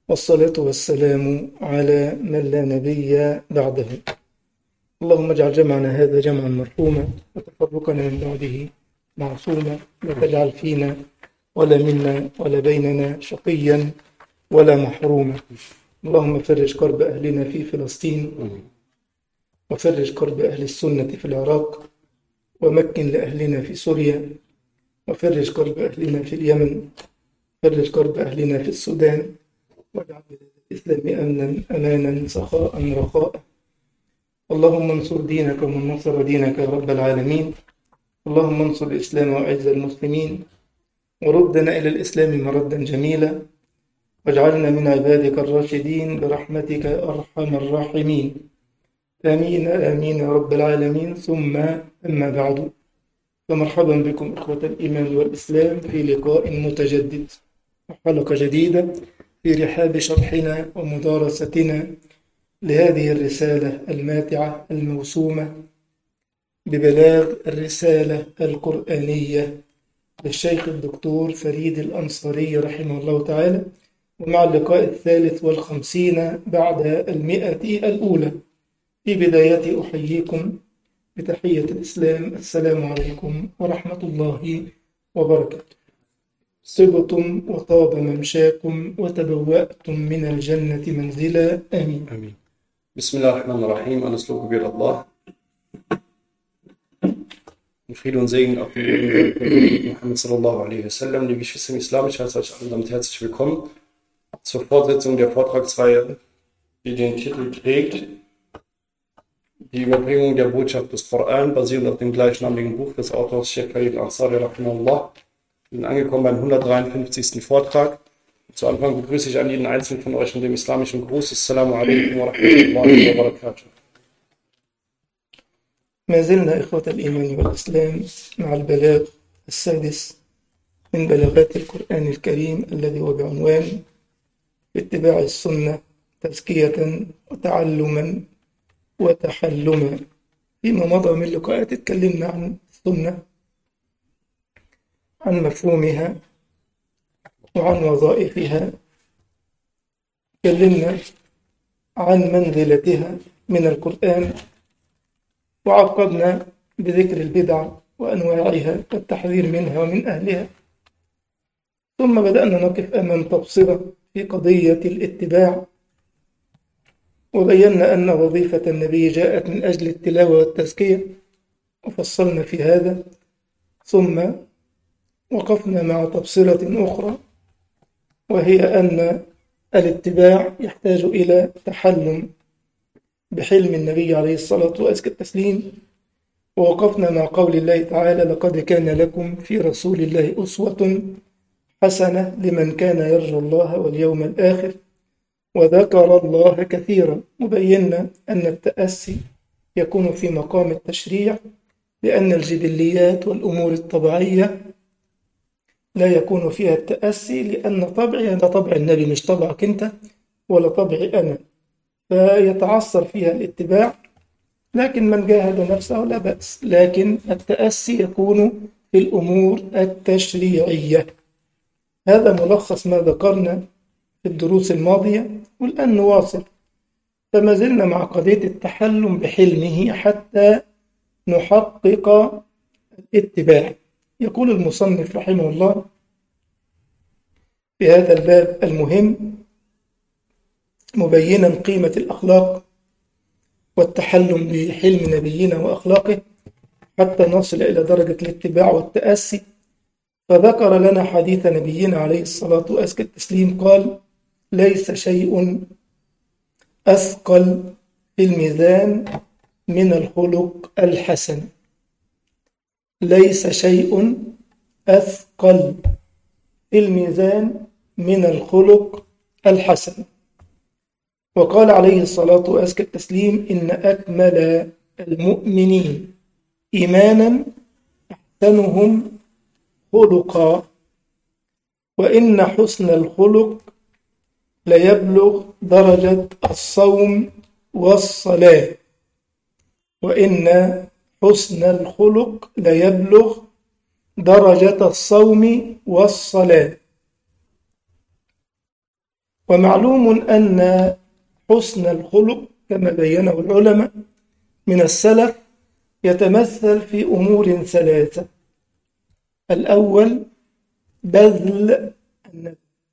والصلاة والسلام على من لا نبي بعده. اللهم اجعل جمعنا هذا جمعا مرحوما وتفرقنا من بعده معصوما، لا تجعل فينا ولا منا ولا بيننا شقيا ولا محروما. اللهم فرج كرب أهلنا في فلسطين، وفرج كرب أهل السنة في العراق، ومكن لأهلنا في سوريا، وفرج كرب أهلنا في اليمن، فرج كرب أهلنا في السودان، واجعل بلاد الإسلام أمنا أمانا سخاء رخاء. اللهم انصر دينك ومن نصر دينك يا رب العالمين. اللهم انصر الإسلام وأعز المسلمين، وردنا إلى الإسلام مردا جميلا، واجعلنا من عبادك الراشدين برحمتك يا أرحم الراحمين. آمين آمين يا رب العالمين. ثم أما بعد، فمرحبا بكم إخوة الإيمان والإسلام في لقاء متجدد وحلقة جديدة في رحاب شرحنا ومدارستنا لهذه الرسالة الماتعة الموسومة ببلاغ الرسالة القرآنية للشيخ الدكتور فريد الأنصاري رحمه الله تعالى، ومع اللقاء 53 بعد 100 الأولى. في بداية أحييكم بتحية الإسلام، السلام عليكم ورحمة الله وبركاته. طبتم وطاب ممشاكم وتبوأتم من الجنة منزلا، آمين. آمين. بسم الله الرحمن الرحيم. Alles Lob gebührt Allah. Und Friede und Segen auf den Muhammad sallallahu alaihi wasallam. Die Geschwister im Islam, ich heiße euch alle damit herzlich willkommen zur Fortsetzung der Vortragsreihe, die den Titel trägt: Die Überbringung der Botschaft des Koran, basierend auf dem gleichnamigen Buch des Autors Sheikh Farid Ansari rahimahullah. Wir sind angekommen beim 153. Vortrag. Zu Anfang begrüße ich an jeden Einzelnen von euch mit dem islamischen Gruß. Assalamu alaikum wa rahmatullahi wa barakatuh. ما زلنا إخوة الإيمان والإسلام مع البلاغ السادس من بلاغات القرآن الكريم، الذي هو بعنوان اتباع السنة تزكية وتعلما وتحلما. فيما مضى من لقاءات اتكلمنا عن السنة، عن مفهومها وعن وظائفها، تكلمنا عن منزلتها من القرآن، وعقبنا بذكر البدع وأنواعها والتحذير منها ومن أهلها. ثم بدأنا نقف أمام تبصرة في قضية الاتباع، وبينا أن وظيفة النبي جاءت من أجل التلاوة والتزكية، وفصلنا في هذا. ثم وقفنا مع تبصرة أخرى، وهي أن الاتباع يحتاج إلى تحلم بحلم النبي عليه الصلاة والتسليم. ووقفنا مع قول الله تعالى: لقد كان لكم في رسول الله أسوة حسنة لمن كان يرجو الله واليوم الآخر وذكر الله كثيرا. وبينا أن التأسي يكون في مقام التشريع، لأن الجبليات والأمور الطبيعية لا يكون فيها التأسي، لأن طبعي ده طبع النبي، مش طبعك أنت ولا طبعي أنا، فيتعثر فيها الاتباع. لكن من جاهد نفسه لا بأس، لكن التأسي يكون في الأمور التشريعية. هذا ملخص ما ذكرنا في الدروس الماضية، والآن نواصل. فما زلنا مع قضية التحلم بحلمه حتى نحقق الاتباع. يقول المصنف رحمه الله في هذا الباب المهم، مبينا قيمة الأخلاق والتحلم بحلم نبينا وأخلاقه حتى نصل إلى درجة الاتباع والتأسي. فذكر لنا حديث نبينا عليه الصلاة والتسليم، قال: ليس شيء أثقل في الميزان من الخلق الحسن. ليس شيء أثقل في الميزان من الخلق الحسن. وقال عليه الصلاة والتسليم: إن أكمل المؤمنين إيمانا أحسنهم خلقا، وإن حسن الخلق ليبلغ درجة الصوم والصلاة. وإن حسن الخلق ليبلغ درجة الصوم والصلاة. ومعلوم أن حسن الخلق كما بينه العلماء من السلف يتمثل في أمور ثلاثة. الأول بذل الندى،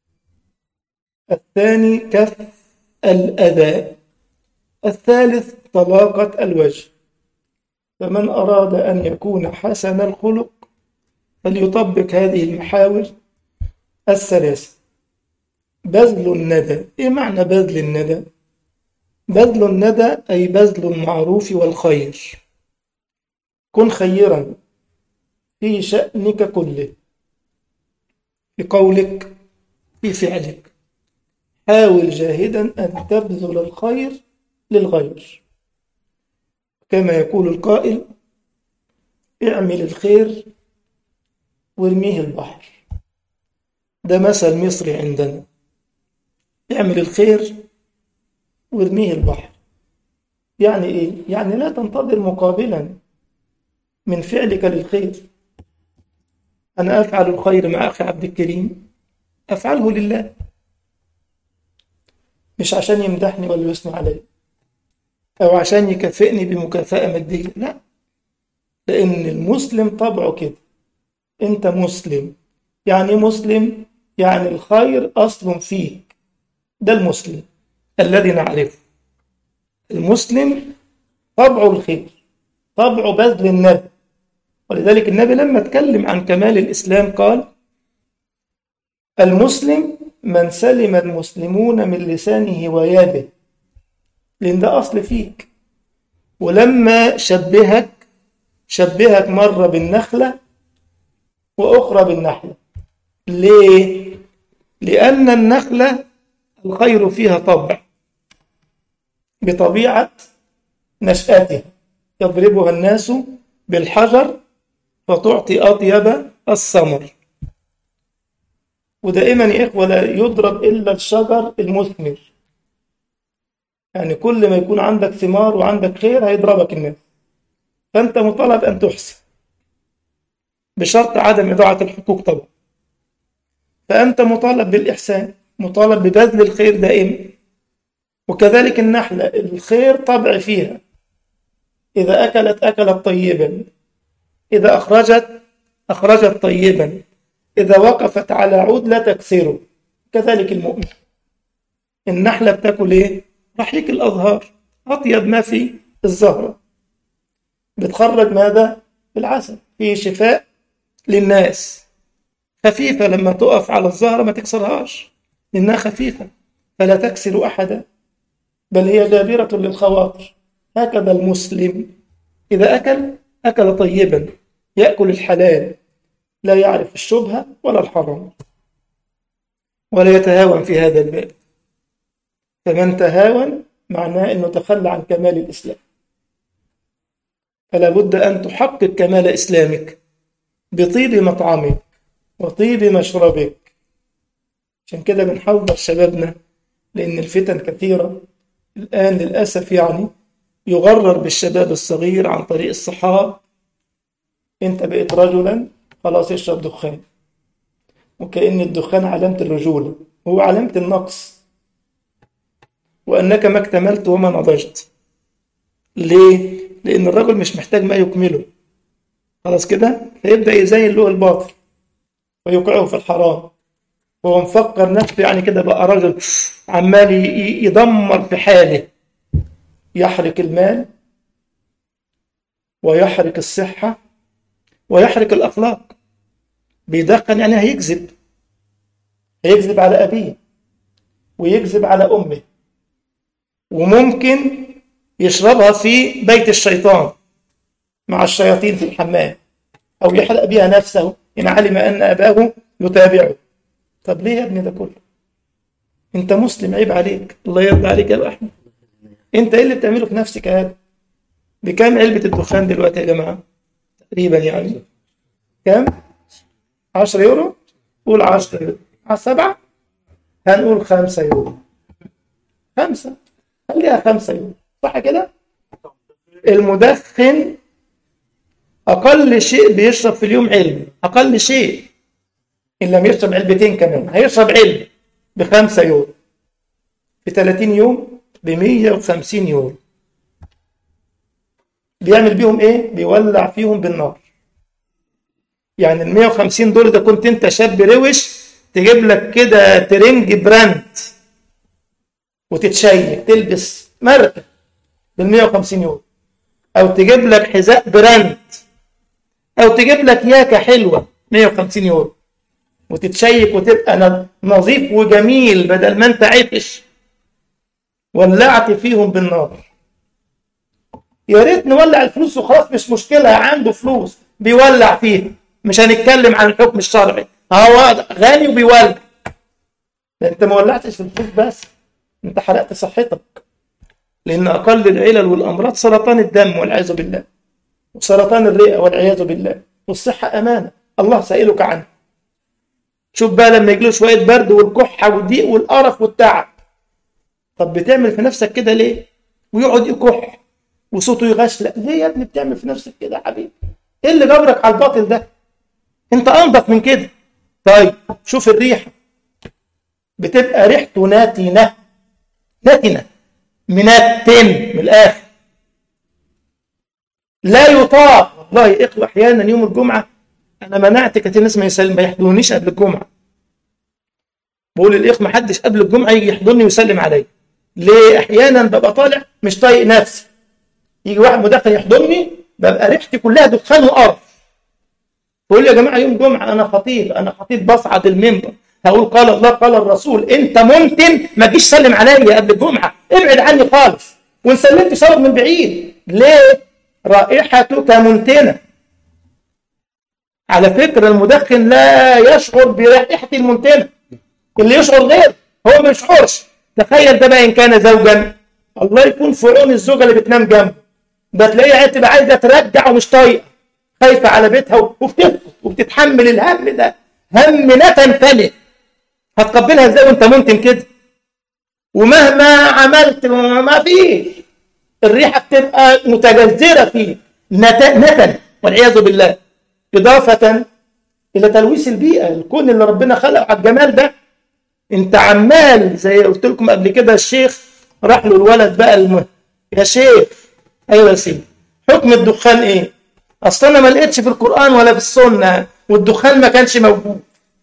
الثاني كف الأذى، الثالث طلاقة الوجه. فمن أراد أن يكون حسن الخلق فليطبق هذه المحاور الثلاثة. بذل الندى. إيه معنى بذل الندى؟ بذل الندى أي بذل المعروف والخير. كن خيرا في شأنك كله، في قولك، في فعلك. حاول جاهدا أن تبذل الخير للغير. كما يقول القائل: اعمل الخير وارميه البحر. ده مثل مصري عندنا. اعمل الخير وارميه البحر. يعني إيه؟ يعني لا تنتظر مقابلا من فعلك للخير. أنا أفعل الخير مع أخي عبد الكريم، أفعله لله، مش عشان يمدحني ولا يثني علي أو عشان يكافئني بمكافأة مادية، لا. لأن المسلم طبعه كده. أنت مسلم. يعني مسلم يعني الخير أصل فيك. ده المسلم الذي نعرفه. المسلم طبعه الخير، طبعه بذل الندى. ولذلك النبي لما اتكلم عن كمال الإسلام قال: المسلم من سلم المسلمون من لسانه ويده. لأن ده أصل فيك. ولما شبهك مرة بالنخلة وأخرى بالنحلة. ليه؟ لأن النخلة الخير فيها طبع بطبيعة نشأته، يضربها الناس بالحجر فتعطي أطيب الثمر. ودائما يا إخوة لا يضرب إلا الشجر المثمر. يعني كل ما يكون عندك ثمار وعندك خير هيضربك الناس. فأنت مطالب أن تحسن بشرط عدم إضاعة الحقوق طبعا. فأنت مطالب بالإحسان، مطالب ببذل الخير دائما. وكذلك النحلة الخير طبع فيها. إذا أكلت طيبا، إذا أخرجت طيبا، إذا وقفت على عود لا تكسره. كذلك المؤمن. النحلة بتاكل إيه؟ رحيق الأزهار، أطيب ما في الزهرة. بتخرج ماذا؟ العسل، فيه شفاء للناس. خفيفة لما تقف على الزهرة ما تكسرهاش لأنها خفيفة، فلا تكسر أحدا، بل هي جابرة للخواطر. هكذا المسلم إذا أكل طيبا، يأكل الحلال، لا يعرف الشبهة ولا الحرام، ولا يتهاون في هذا الباب. فمن تهاون معناه أنه تخلى عن كمال الإسلام. فلا بد أن تحقق كمال إسلامك بطيب مطعمك وطيب مشربك. عشان كده بنحذر شبابنا، لأن الفتن كثيرة الآن للأسف. يعني يغرر بالشباب الصغير عن طريق الصحاب. أنت بقيت رجلا خلاص اشرب دخان، وكأن الدخان علامة الرجولة، هو علامة النقص، وأنك ما اكتملت وما نضجت. ليه؟ لأن الرجل مش محتاج ما يكمله. خلاص كده فيبدأ يزين له الباطل ويوقعه في الحرام، وهو مفكر نفسه يعني كده بقى رجل عمال يدمر في حاله، يحرق المال ويحرق الصحة ويحرق الأخلاق. بيدخن يعني هيكذب على أبيه ويكذب على أمه، وممكن يشربها في بيت الشيطان مع الشياطين في الحمام، أو يحرق بها نفسه إن علم أن أباه يتابعه. طب ليه يا ابني ده كله؟ أنت مسلم، عيب عليك. الله يرضى عليك يا أبو أحمد. أنت إيه اللي بتعمله في نفسك هذا؟ بكام علبة الدخان دلوقتي يا جماعة؟ تقريبا يعني كام؟ 10 يورو؟ قول 10 يورو. على 7 هنقول 5 يورو. 5 خليها 5 يورو، صح كده؟ المدخن أقل شيء بيشرب في اليوم علبة، أقل شيء. إن لم يشرب علبتين كمان هيشرب علبة ب5 يورو. ب 30 يوم ب 150 يورو. بيعمل بيهم ايه؟ بيولع فيهم بالنار. يعني ال 150 دول ده كنت انت شاب روش تجيب لك كده ترنج براند وتتشيك تلبس ماركه بال 150 يورو، او تجيب لك حذاء براند، او تجيب لك ياكه حلوه 150 يورو وتتشيك وتبقى نظيف وجميل بدل ما انت عفش. ولعت فيهم بالنار. يا ريت نولع الفلوس وخلاص، مش مشكله، عنده فلوس بيولع فيها، مش هنتكلم عن الحكم الشرعي، هو غني وبيولع. انت ما ولعتش في الفلوس بس، انت حرقت صحتك، لان اقل العلل والامراض سرطان الدم والعياذ بالله، وسرطان الرئه والعياذ بالله، والصحه امانه الله سائلك عنها. شوف بقى لما يجيله شويه برد والكحه والضيق والقرف والتعب، طب بتعمل في نفسك كده ليه؟ ويقعد يكح وصوته يغشلق، ليه يا ابني بتعمل في نفسك كده يا حبيبي؟ ايه اللي جبرك على الباطل ده؟ انت انضف من كده. طيب شوف الريحه، بتبقى ريحته ناتنه منتن من الاخر، لا يطاق. والله يا اخوه احيانا يوم الجمعه انا منعت كتير ناس ما يحضرونيش قبل الجمعه. بقول للاخ ما حدش قبل الجمعه يجي يحضرني ويسلم عليا. ليه؟ احيانا ببقى طالع مش طايق نفسي، يجي واحد مدخن يحضرني ببقى ريحتي كلها دخان وقرف. بقول يا جماعه يوم جمعه انا خطيب بصعد المنبر هقول قال الله قال الرسول، انت ممكن ما تجيش سلم عليا قبل الجمعه، ابعد عني خالص. وان سلمت شرب من بعيد. ليه؟ رائحتك منتنه. على فكره المدخن لا يشعر برائحه المنتنه، اللي يشعر غير، هو ما يشعرش. تخيل ده بقى ان كان زوجا، الله يكون في عون الزوجه اللي بتنام جنبه، ده تلاقيها تبقى عايزه ترجع ومش طايقه، خايفه على بيتها وبتتحمل الهم ده، هم نتن فلت. هتقبلها ازاي وانت ممكن كده؟ ومهما عملت ما فيه، الريحه بتبقى متجذره فيه، نتن والعياذ بالله. اضافه الى تلويث البيئه، الكون اللي ربنا خلقه على الجمال ده. انت عمال زي قلت لكم قبل كده، الشيخ راح له الولد بقى يا شيخ، ايوه يا سيدي، حكم الدخان ايه؟ اصل انا ما لقيتش في القران ولا في السنه، والدخان ما كانش موجود.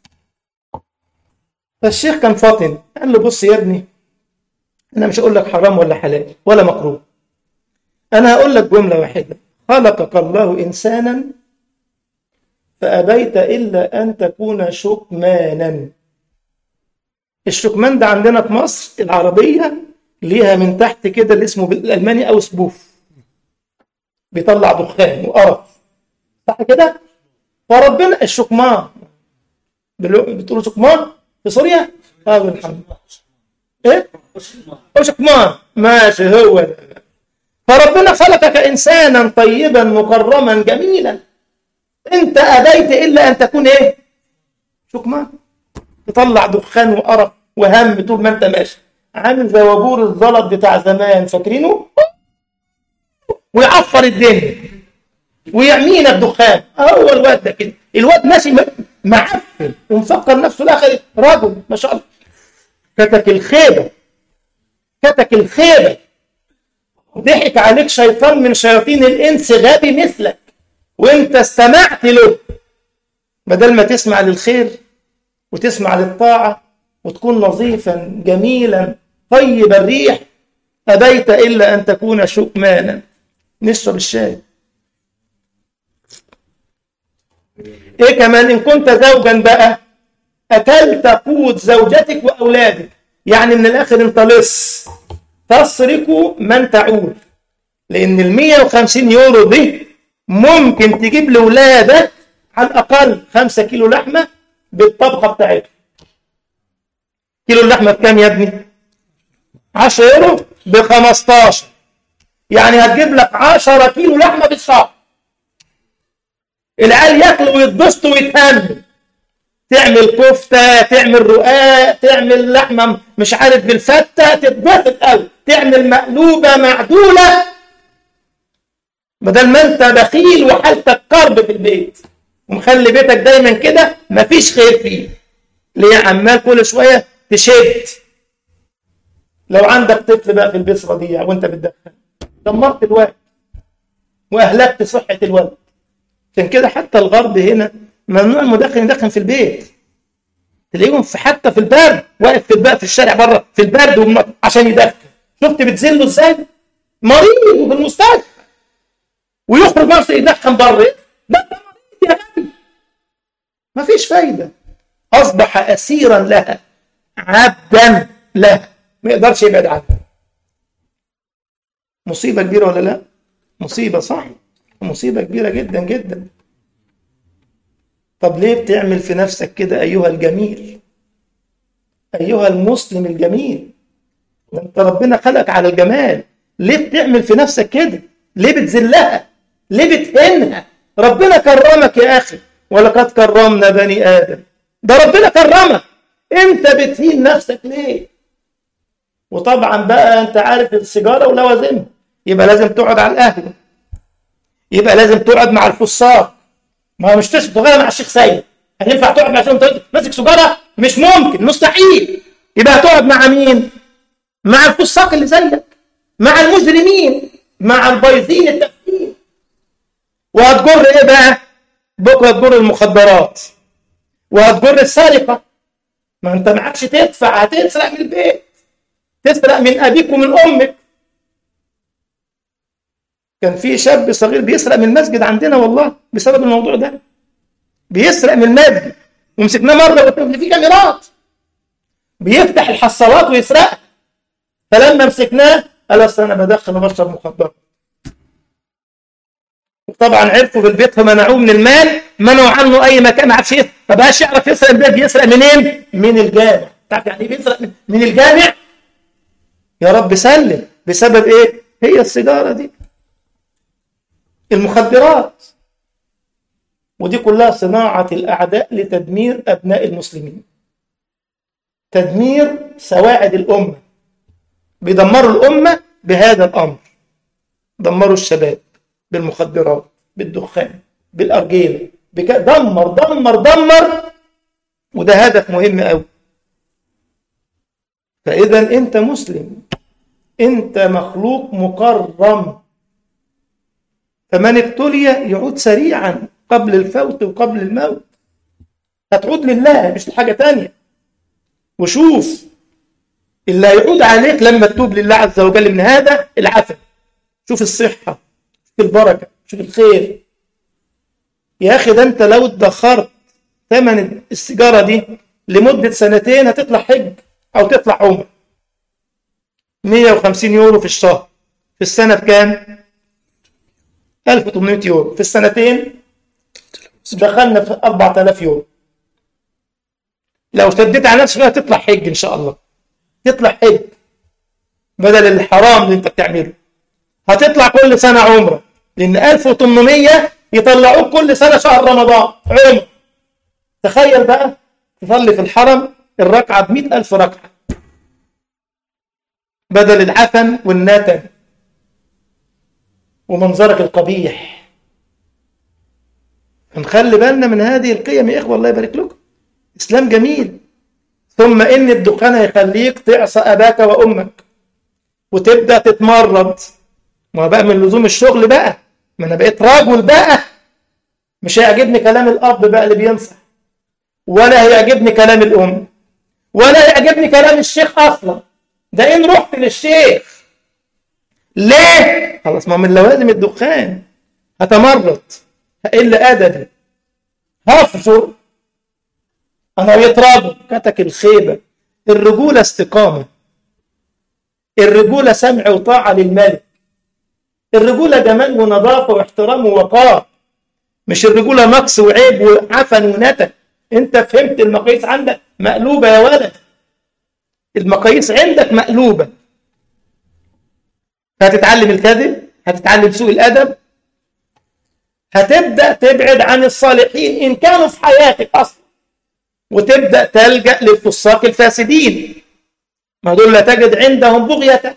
فالشيخ كان فاطن، قال له بص يا ابني، انا مش هقول لك حرام ولا حلال ولا مكروه، انا هقول لك جمله واحده: خلقك الله انسانا فابيت الا ان تكون شكمانا. الشكمان ده عندنا في مصر العربيه ليها من تحت كده اللي اسمه بالالماني او سبوف، بيطلع دخان وقرف، صح كده؟ فربنا الشكمان، بتقولوا شكمان في سوريا؟ الحمد ايه؟ شكمان، ماشي هو ده. فربنا خلقك انسانا طيبا مكرما جميلا، انت ابيت الا ان تكون ايه؟ شكمان، تطلع دخان وقرف وهم طول ما انت ماشي، عامل زي وابور الزلط بتاع زمان، فاكرينه؟ ويعفر الدنيا ويعمينا بدخان. هو الواد ده كده، الواد ماشي معفن ومفكر نفسه الاخر رجل ما شاء الله. كتك الخيبه، ضحك عليك شيطان من شياطين الانس غبي مثلك، وانت استمعت له بدل ما تسمع للخير وتسمع للطاعه وتكون نظيفا جميلا طيب الريح. ابيت الا ان تكون شكمانا. نشرب الشاي. ايه كمان؟ ان كنت زوجا بقى اكلت قوت زوجتك واولادك، يعني من الاخر انت لص تسرق من تعول، لان ال 150 يورو دي ممكن تجيب لاولادك على الاقل 5 كيلو لحمه بالطبخه بتاعتهم. كيلو اللحمه بكام يا ابني؟ 10 يورو ب 15، يعني هتجيب لك 10 كيلو لحمه بالشهر. العيال ياكلوا ويتبسطوا ويتهنوا، تعمل كفته، تعمل رقاق، تعمل لحمه مش عارف بالفته، تتبسط قوي، تعمل مقلوبه معدوله، بدل ما انت بخيل وحالتك كرب في البيت ومخلي بيتك دايما كده مفيش خير فيه. ليه عمال كل شويه تشد؟ لو عندك طفل بقى في البيت رضيع وانت بتدخن، دمرت الولد واهلكت صحه الولد. عشان كده حتى الغرب هنا ممنوع المدخن يدخن في البيت. تلاقيهم حتى في البرد واقف في الشارع بره في البرد عشان يدخن. شفت بتذله ازاي؟ مريض وفي المستشفى ويخرج نفسه يدخن بره. ده مريض يا غبي. مفيش فايده. اصبح اسيرا لها، عبدا لها، ما يقدرش يبعد عنها. مصيبه كبيره ولا لا؟ مصيبه، صح؟ مصيبه كبيره جدا جدا. طب ليه بتعمل في نفسك كده أيها الجميل، أيها المسلم الجميل؟ انت ربنا خلقك على الجمال، ليه بتعمل في نفسك كده؟ ليه بتذلها؟ ليه بتهنها؟ ربنا كرمك يا أخي، ولقد كرمنا بني آدم. ده ربنا كرمك، انت بتهين نفسك ليه؟ وطبعا بقى انت عارف السيجارة ولوازمها، يبقى لازم تقعد على القهوة، يبقى لازم تقعد مع الفساق. ما هو مش تشرب مع الشيخ سيد، هينفع تقعد مع الشيخ ماسك سيجاره؟ مش ممكن، مستحيل. يبقى هتقعد مع مين؟ مع الفساق اللي زيك، مع المجرمين، مع البايظين التافهين. وهتجر ايه بقى؟ بكره هتجر المخدرات وهتجر السرقه. ما انت معكش تدفع، هتسرق من البيت، تسرق من ابيك ومن امك. كان في شاب صغير بيسرق من المسجد عندنا والله بسبب الموضوع ده. بيسرق من المسجد ومسكناه مره واتنين، في كاميرات، بيفتح الحصالات ويسرقها. فلما مسكناه قال اصل انا بدخن وبشرب مخدرات. وطبعا عرفوا في البيت فمنعوه من المال، منعوا عنه اي مكان، ما عادش يسرق، ما بقاش يعرف يسرق البيت. بيسرق منين؟ من الجامع. تعرف يعني ايه بيسرق من الجامع؟ يا رب سلم. بسبب ايه؟ هي السيجاره دي، المخدرات. ودي كلها صناعة الأعداء لتدمير أبناء المسلمين، تدمير سواعد الأمة. بيدمروا الأمة بهذا الأمر. دمروا الشباب بالمخدرات، بالدخان، بالأرجيلة، دمر دمر دمر. وده هدف مهم أوي. فإذا أنت مسلم، أنت مخلوق مكرم. فمن ابتلي يعود سريعا قبل الفوت وقبل الموت. هتعود لله مش لحاجة تانية. وشوف اللي هيعود عليك لما تتوب لله عز وجل من هذا العفن. شوف الصحة، شوف البركة، شوف الخير. يا أخي ده أنت لو ادخرت ثمن السيجارة دي لمدة 2 هتطلع حج أو تطلع عمره. 150 يورو في الشهر، في السنة بكام؟ 1800 يورو. في السنتين دخلنا في 4000 يورو. لو شديت على نفسك هتطلع حج إن شاء الله، تطلع حج بدل الحرام اللي انت بتعمله. هتطلع كل سنة عمرة، لأن 1800 يطلعوك كل سنة شهر رمضان عمرة. تخيل بقى تصلي في الحرم الركعة ب100,000 ركعة بدل العفن والنتن ومنظرك القبيح. فنخلي بالنا من هذه القيم يا إخوة. الله يبارك لكم. إسلام جميل. ثم إن الدخان هيخليك تعصى أباك وأمك وتبدأ تتمرد. ما بقى من لزوم الشغل بقى، ما أنا بقيت راجل بقى، مش هيعجبني كلام الأب بقى اللي بينصح، ولا هيعجبني كلام الأم، ولا هيعجبني كلام الشيخ أصلا. ده إن رحت للشيخ ليه؟ خلاص، ما من لوازم الدخان. هتمرد، هقل أدبي، هفجر. أنا يتراجل كتك الخيبة. الرجولة استقامة، الرجولة سمع وطاعة للملك، الرجولة جمال ونظافة واحترام ووقار، مش الرجولة نقص وعيب وعفن ونتن. انت فهمت المقاييس عندك مقلوبة يا ولد، المقاييس عندك مقلوبة. هتتعلم الكذب، هتتعلم سوء الأدب، هتبدأ تبعد عن الصالحين إن كانوا في حياتك أصلا، وتبدأ تلجأ للفساق الفاسدين. ما دول لا تجد عندهم بغيتك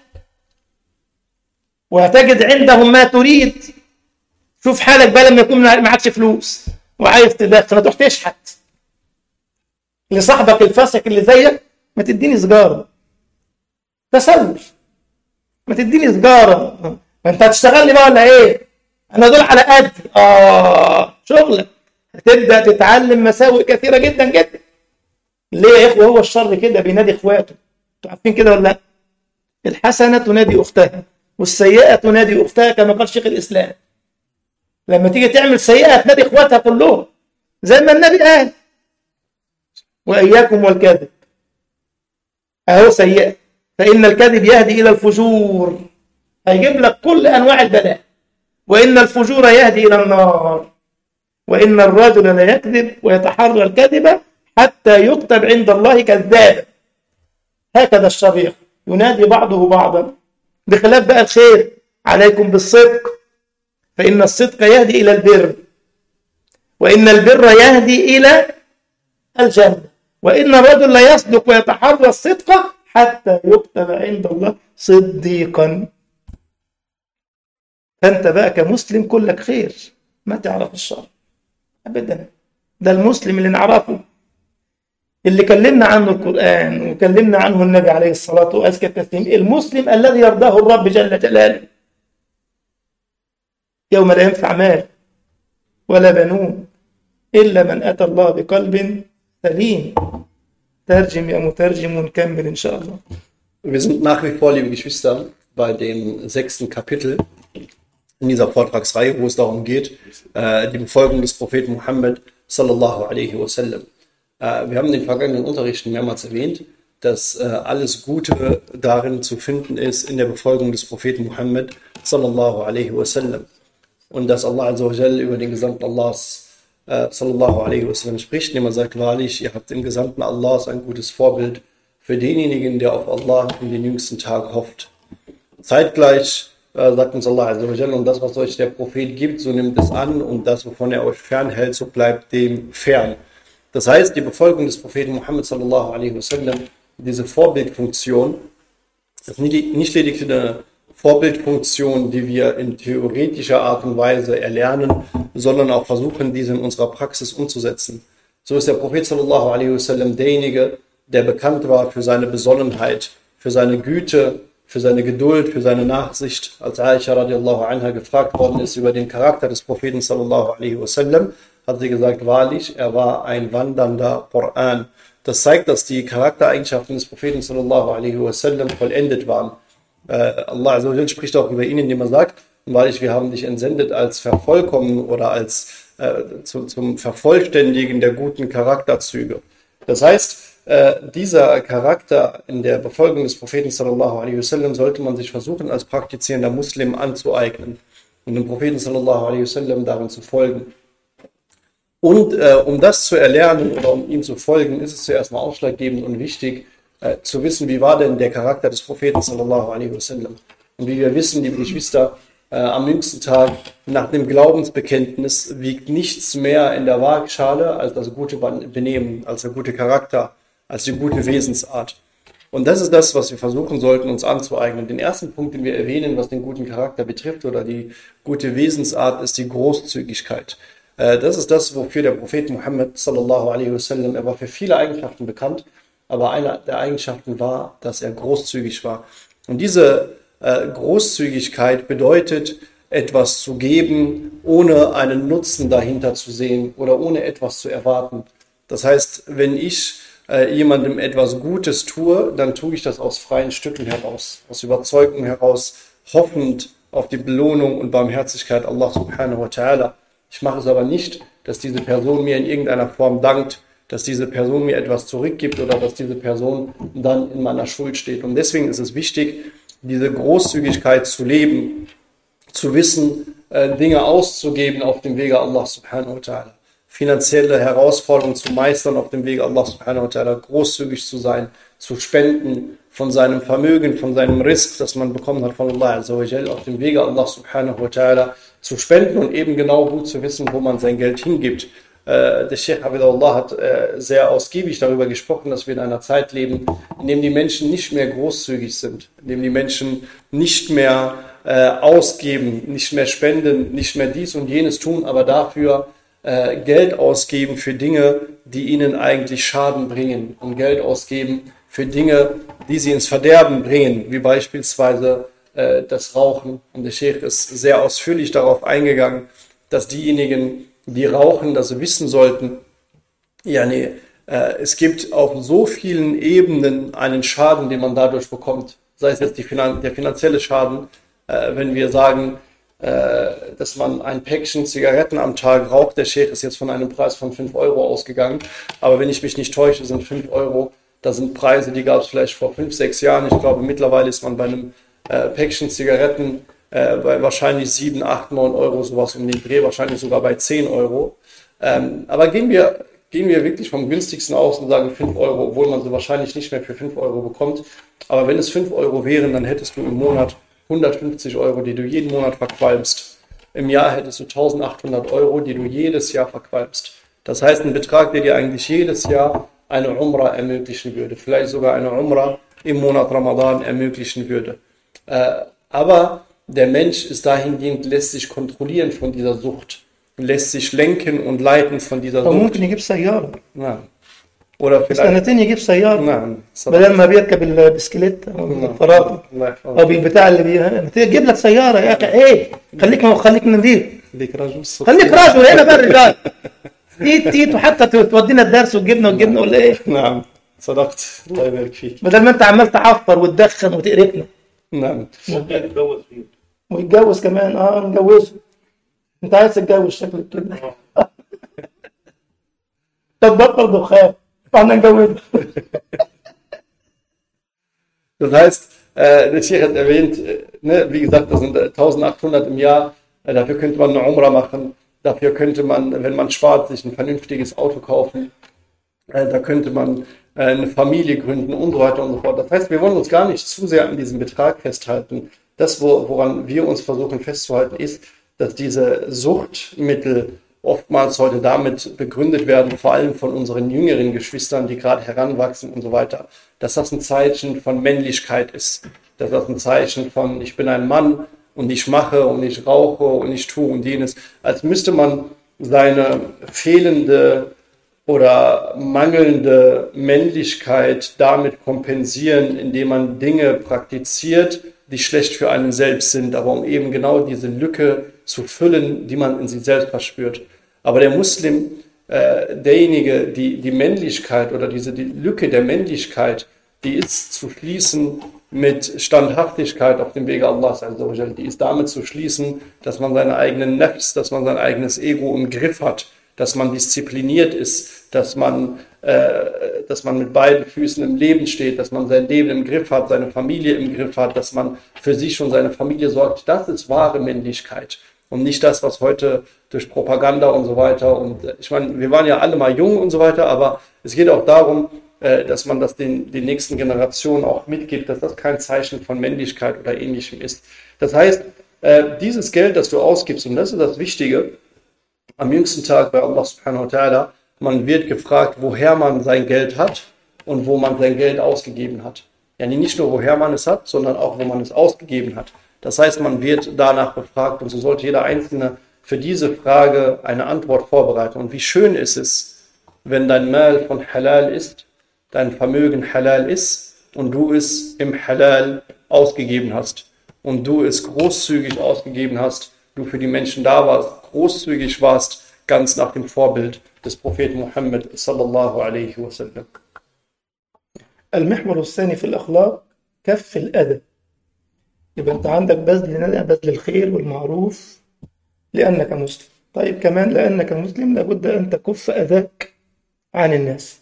وهتجد عندهم ما تريد. شوف حالك بقى لما يكون معكش فلوس وعايز تدخن تروح تشحت لصاحبك الفاسق اللي زيك، ما تديني سجارة. تسلف. ما تديني سجارة، ما انت هتشتغل لي بقى ولا ايه؟ انا دول على قد شغلك. هتبدأ تتعلم مساوئ كثيرة جدا جدا. ليه يا اخوة؟ هو الشر كده بينادي اخواته. انتوا عارفين كده ولا لا؟ الحسنة تنادي اختها والسيئة تنادي اختها كما قال شيخ الاسلام. لما تيجي تعمل سيئة تنادي اخواتها كلهم زي ما النبي قال وإياكم والكذب. اهو سيئة، فإن الكذب يهدي إلى الفجور، هيجيب لك كل أنواع البلاء. وإن الفجور يهدي إلى النار. وإن الرجل لا يكذب ويتحرى الكذب حتى يكتب عند الله كذابا. هكذا الشر ينادي بعضه بعضا، بخلاف بقى الخير. عليكم بالصدق فإن الصدق يهدي إلى البر، وإن البر يهدي إلى الجنة، وإن الرجل لا يصدق ويتحرى الصدق حتى يكتب عند الله صديقا. فأنت بقى كمسلم كلك خير، ما تعرف الشر أبدا. ده المسلم اللي نعرفه، اللي كلمنا عنه القرآن وكلمنا عنه النبي عليه الصلاة وأزكى التسليم، المسلم الذي يرضاه الرب جل جلاله يوم لا ينفع مال ولا بنون إلا من أتى الله بقلب سليم. ترجم يا مترجم ونكمل إن شاء الله. Wir sind nach wie vor, liebe Geschwister, bei dem 6. Kapitel in dieser Vortragsreihe, wo es darum geht, die Befolgung des Propheten Muhammad sallallahu alaihi wasallam. Wir haben in den vergangenen Unterrichten mehrmals erwähnt, dass alles Gute darin zu finden ist in der Befolgung des Propheten Muhammad sallallahu alaihi wasallam. Und dass Allah azza wa jalla über den Gesandten Allahs sallallahu alaihi wasallam spricht, indem er sagt, wahrlich, ihr habt im Gesandten Allahs ein gutes Vorbild für denjenigen, der auf Allah in den jüngsten Tag hofft. Zeitgleich sagt uns Allah azza wa jalla, und das, was euch der Prophet gibt, so nimmt es an, und das, wovon er euch fernhält, so bleibt dem fern. Das heißt, die Befolgung des Propheten Muhammad sallallahu alaihi wasallam, diese Vorbildfunktion, ist nicht lediglich eine Vorbildfunktion, die wir in theoretischer Art und Weise erlernen, sondern auch versuchen, diese in unserer Praxis umzusetzen. So ist der Prophet sallallahu alaihi wasallam derjenige, der bekannt war für seine Besonnenheit, für seine Güte, für seine Geduld, für seine Nachsicht. Als Aisha radiallahu anha gefragt worden ist über den Charakter des Propheten sallallahu alaihi wasallam, hat sie gesagt, wahrlich, er war ein wandernder Koran. Das zeigt, dass die Charaktereigenschaften des Propheten sallallahu alaihi wasallam vollendet waren. Allah azza wa jalla spricht auch über ihn, indem er sagt, wahrlich, wir haben dich entsendet als Vervollkommen oder als zum Vervollständigen der guten Charakterzüge. Das heißt, dieser Charakter in der Befolgung des Propheten sallallahu alaihi wasallam sollte man sich versuchen, als praktizierender Muslim anzueignen und dem Propheten sallallahu alaihi wasallam darin zu folgen. Und um das zu erlernen oder um ihm zu folgen, ist es zuerst mal ausschlaggebend und wichtig, zu wissen, wie war denn der Charakter des Propheten sallallahu alaihi wasallam. Und wie wir wissen, liebe Geschwister, am jüngsten Tag nach dem Glaubensbekenntnis wiegt nichts mehr in der Waagschale als das gute Benehmen, als der gute Charakter, als die gute Wesensart. Und das ist das, was wir versuchen sollten, uns anzueignen. Den ersten Punkt, den wir erwähnen, was den guten Charakter betrifft oder die gute Wesensart, ist die Großzügigkeit. Das ist das, wofür der Prophet Muhammad sallallahu alaihi wasallam, er war für viele Eigenschaften bekannt, aber eine der Eigenschaften war, dass er großzügig war. Und diese Großzügigkeit bedeutet, etwas zu geben, ohne einen Nutzen dahinter zu sehen oder ohne etwas zu erwarten. Das heißt, wenn ich jemandem etwas Gutes tue, dann tue ich das aus freien Stücken heraus, aus Überzeugung heraus, hoffend auf die Belohnung und Barmherzigkeit Allah subhanahu wa ta'ala. Ich mache es aber nicht, dass diese Person mir in irgendeiner Form dankt, dass diese Person mir etwas zurückgibt oder dass diese Person dann in meiner Schuld steht. Und deswegen ist es wichtig, diese Großzügigkeit zu leben, zu wissen, Dinge auszugeben auf dem Wege Allah subhanahu wa ta'ala, finanzielle Herausforderungen zu meistern auf dem Wege Allah subhanahu wa ta'ala, großzügig zu sein, zu spenden von seinem Vermögen, von seinem Rizq, das man bekommen hat von Allah azza wa jalla, auf dem Wege Allah subhanahu wa ta'ala zu spenden und eben genau gut zu wissen, wo man sein Geld hingibt. Der Sheikh Hafidhullah hat sehr ausgiebig darüber gesprochen, dass wir in einer Zeit leben, in dem die Menschen nicht mehr großzügig sind, in dem die Menschen nicht mehr ausgeben, nicht mehr spenden, nicht mehr dies und jenes tun, aber dafür Geld ausgeben für Dinge, die ihnen eigentlich Schaden bringen, und Geld ausgeben für Dinge, die sie ins Verderben bringen, wie beispielsweise das Rauchen. Und der Sheikh ist sehr ausführlich darauf eingegangen, dass diejenigen, die rauchen, dass sie wissen sollten, es gibt auf so vielen Ebenen einen Schaden, den man dadurch bekommt. Sei es jetzt der finanzielle Schaden, wenn wir sagen, dass man ein Päckchen Zigaretten am Tag raucht. Der Sheikh ist jetzt von einem Preis von 5 Euro ausgegangen. Aber wenn ich mich nicht täusche, sind 5 Euro, das sind Preise, die gab es vielleicht vor 5, 6 Jahren. Ich glaube, mittlerweile ist man bei einem Päckchen Zigaretten bei wahrscheinlich 7, 8, 9 Euro, sowas um den Dreh, wahrscheinlich sogar bei 10 Euro. Aber gehen wir wirklich vom günstigsten aus und sagen 5 Euro, obwohl man sie wahrscheinlich nicht mehr für 5 Euro bekommt. Aber wenn es 5 Euro wären, dann hättest du im Monat 150 Euro, die du jeden Monat verqualmst. Im Jahr hättest du 1800 Euro, die du jedes Jahr verqualmst. Das heißt, ein Betrag, der dir eigentlich jedes Jahr eine Umrah ermöglichen würde. Vielleicht sogar eine Umrah im Monat Ramadan ermöglichen würde. Aber der Mensch ist dahingehend, lässt sich kontrollieren von dieser Sucht. Lässt sich lenken und leiten von dieser Sucht. ممكن يجيب سيارة. نعم. Oder vielleicht. سنتين يجيب سيارة. نعم. بدل ما بيركب البسكليت أو الفرامل أو بالبتاع اللي تجيب لك سيارة يا أخي إيه خليك نظيف. خليك راجل. خليك راجل هنا بقى الرجال. تيت وحتى تودينا الدرس وتجيبنا ولا إيه؟ نعم. صدقت. الله يبارك فيك. بدل ما أنت عمال تعفر وتدخن وتقرفنا. نعم. ويتجوز كمان نجوزه. انت عايز تتجوز شكلك كده. تبطل دخان فاحنا نجوزه. Das heißt, der Sheikh hat erwähnt, wie gesagt, das sind 1800 im Jahr, dafür könnte man eine Umrah machen, dafür könnte man, wenn man spart, sich ein vernünftiges Auto kaufen, da könnte man eine Familie gründen und so weiter und so fort. Das heißt, wir wollen uns gar nicht zu sehr an diesem Betrag festhalten. Das, woran wir uns versuchen festzuhalten, ist, dass diese Suchtmittel oftmals heute damit begründet werden, vor allem von unseren jüngeren Geschwistern, die gerade heranwachsen und so weiter, dass das ein Zeichen von Männlichkeit ist, dass das ein Zeichen von, ich bin ein Mann und ich mache und ich rauche und ich tue und jenes, als müsste man seine fehlende oder mangelnde Männlichkeit damit kompensieren, indem man Dinge praktiziert, die schlecht für einen selbst sind, aber um eben genau diese Lücke zu füllen, die man in sich selbst verspürt. Aber der Muslim, derjenige, die Männlichkeit oder die Lücke der Männlichkeit, die ist zu schließen mit Standhaftigkeit auf dem Wege Allahs, die ist damit zu schließen, dass man seine eigenen Nafs, dass man sein eigenes Ego im Griff hat, dass man diszipliniert ist, dass man mit beiden Füßen im Leben steht, dass man sein Leben im Griff hat, seine Familie im Griff hat, dass man für sich und seine Familie sorgt. Das ist wahre Männlichkeit und nicht das, was heute durch Propaganda und so weiter, und ich meine, wir waren ja alle mal jung und so weiter, aber es geht auch darum, dass man das den nächsten Generationen auch mitgibt, dass das kein Zeichen von Männlichkeit oder Ähnlichem ist. Das heißt, dieses Geld, das du ausgibst, und das ist das Wichtige, am jüngsten Tag bei Allah subhanahu wa ta'ala, man wird gefragt, woher man sein Geld hat und wo man sein Geld ausgegeben hat. Ja, nicht nur, woher man es hat, sondern auch, wo man es ausgegeben hat. Das heißt, man wird danach befragt, und so sollte jeder Einzelne für diese Frage eine Antwort vorbereiten. Und wie schön ist es, wenn dein Mal von Halal ist, dein Vermögen Halal ist und du es im Halal ausgegeben hast und du es großzügig ausgegeben hast, du für die Menschen da warst, großzügig warst, ganz nach dem Vorbild des Propheten Muhammad sallallahu alaihi wasallam. المحور الثاني في الأخلاق كف الأذى. يبقى أنت عندك بذل الخير والمعروف لأنك مسلم. طيب كمان لأنك مسلم لابد أن تكف أذاك عن الناس،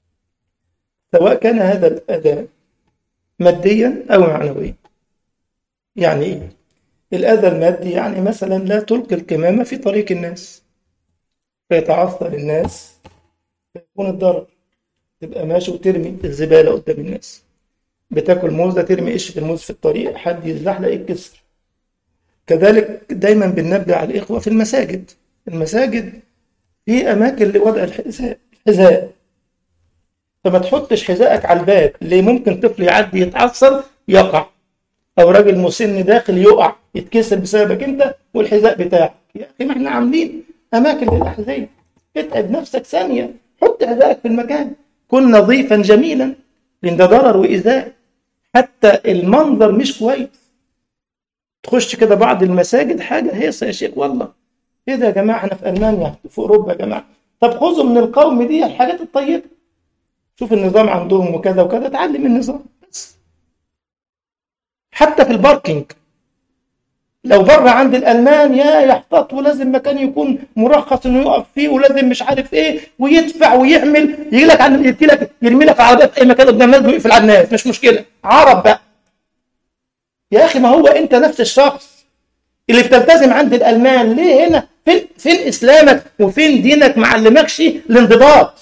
سواء كان هذا الأذى ماديا أو معنويا. يعني إيه؟ الأذى المادي يعني مثلا لا تلقي القمامة في طريق الناس فيتعثر الناس فيكون الضرر. تبقى ماشي وترمي الزبالة قدام الناس، بتاكل موزة ترمي قشة الموز في الطريق، حد يزحلق يتكسر. كذلك دايما بننبه على الإخوة في المساجد. المساجد في أماكن لوضع الحذاء، فما تحطش حذائك على الباب، ليه؟ ممكن طفل يعدي يتعثر يقع، أو راجل مسن داخل يقع يتكسر بسببك أنت والحذاء بتاعك. يا أخي ما احنا عاملين أماكن للأحذية، اتعب نفسك ثانية، حط حذائك في المكان، كن نظيفا جميلا لأن ده ضرر وإيذاء، حتى المنظر مش كويس. تخش كده بعض المساجد حاجة هيصة يا شيخ، والله إيه ده يا جماعة، إحنا في ألمانيا في أوروبا يا جماعة. طب خذوا من القوم دي الحاجات الطيبة، شوف النظام عندهم وكذا وكذا، تعلم النظام بس. حتى في الباركينج لو بره عند الألمان يا يحتاط، ولازم مكان يكون مرخص إنه يقف فيه، ولازم مش عارف إيه ويدفع ويعمل، يجي لك عند يدي لك يرمي لك عربية في أي مكان قدام الناس ويقفل على الناس، مش مشكلة، عرب بقى. يا أخي ما هو أنت نفس الشخص اللي بتلتزم عند الألمان، ليه هنا؟ فين إسلامك وفين دينك؟ ما علمكش الانضباط.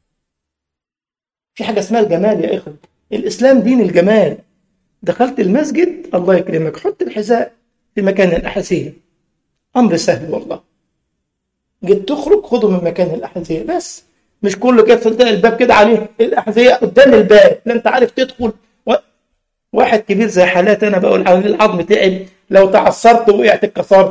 في حاجة اسمها الجمال يا إخوة، الإسلام دين الجمال. دخلت المسجد الله يكرمك حط الحذاء في مكان الأحذية، أمر سهل والله. جيت تخرج خده من مكان الأحذية بس، مش كله كده تلتقي الباب كده عليه الأحذية قدام الباب، لا أنت عارف تدخل. واحد كبير زي حالات أنا بقول العظم تعب، لو تعثرت وقعت اتكسرت،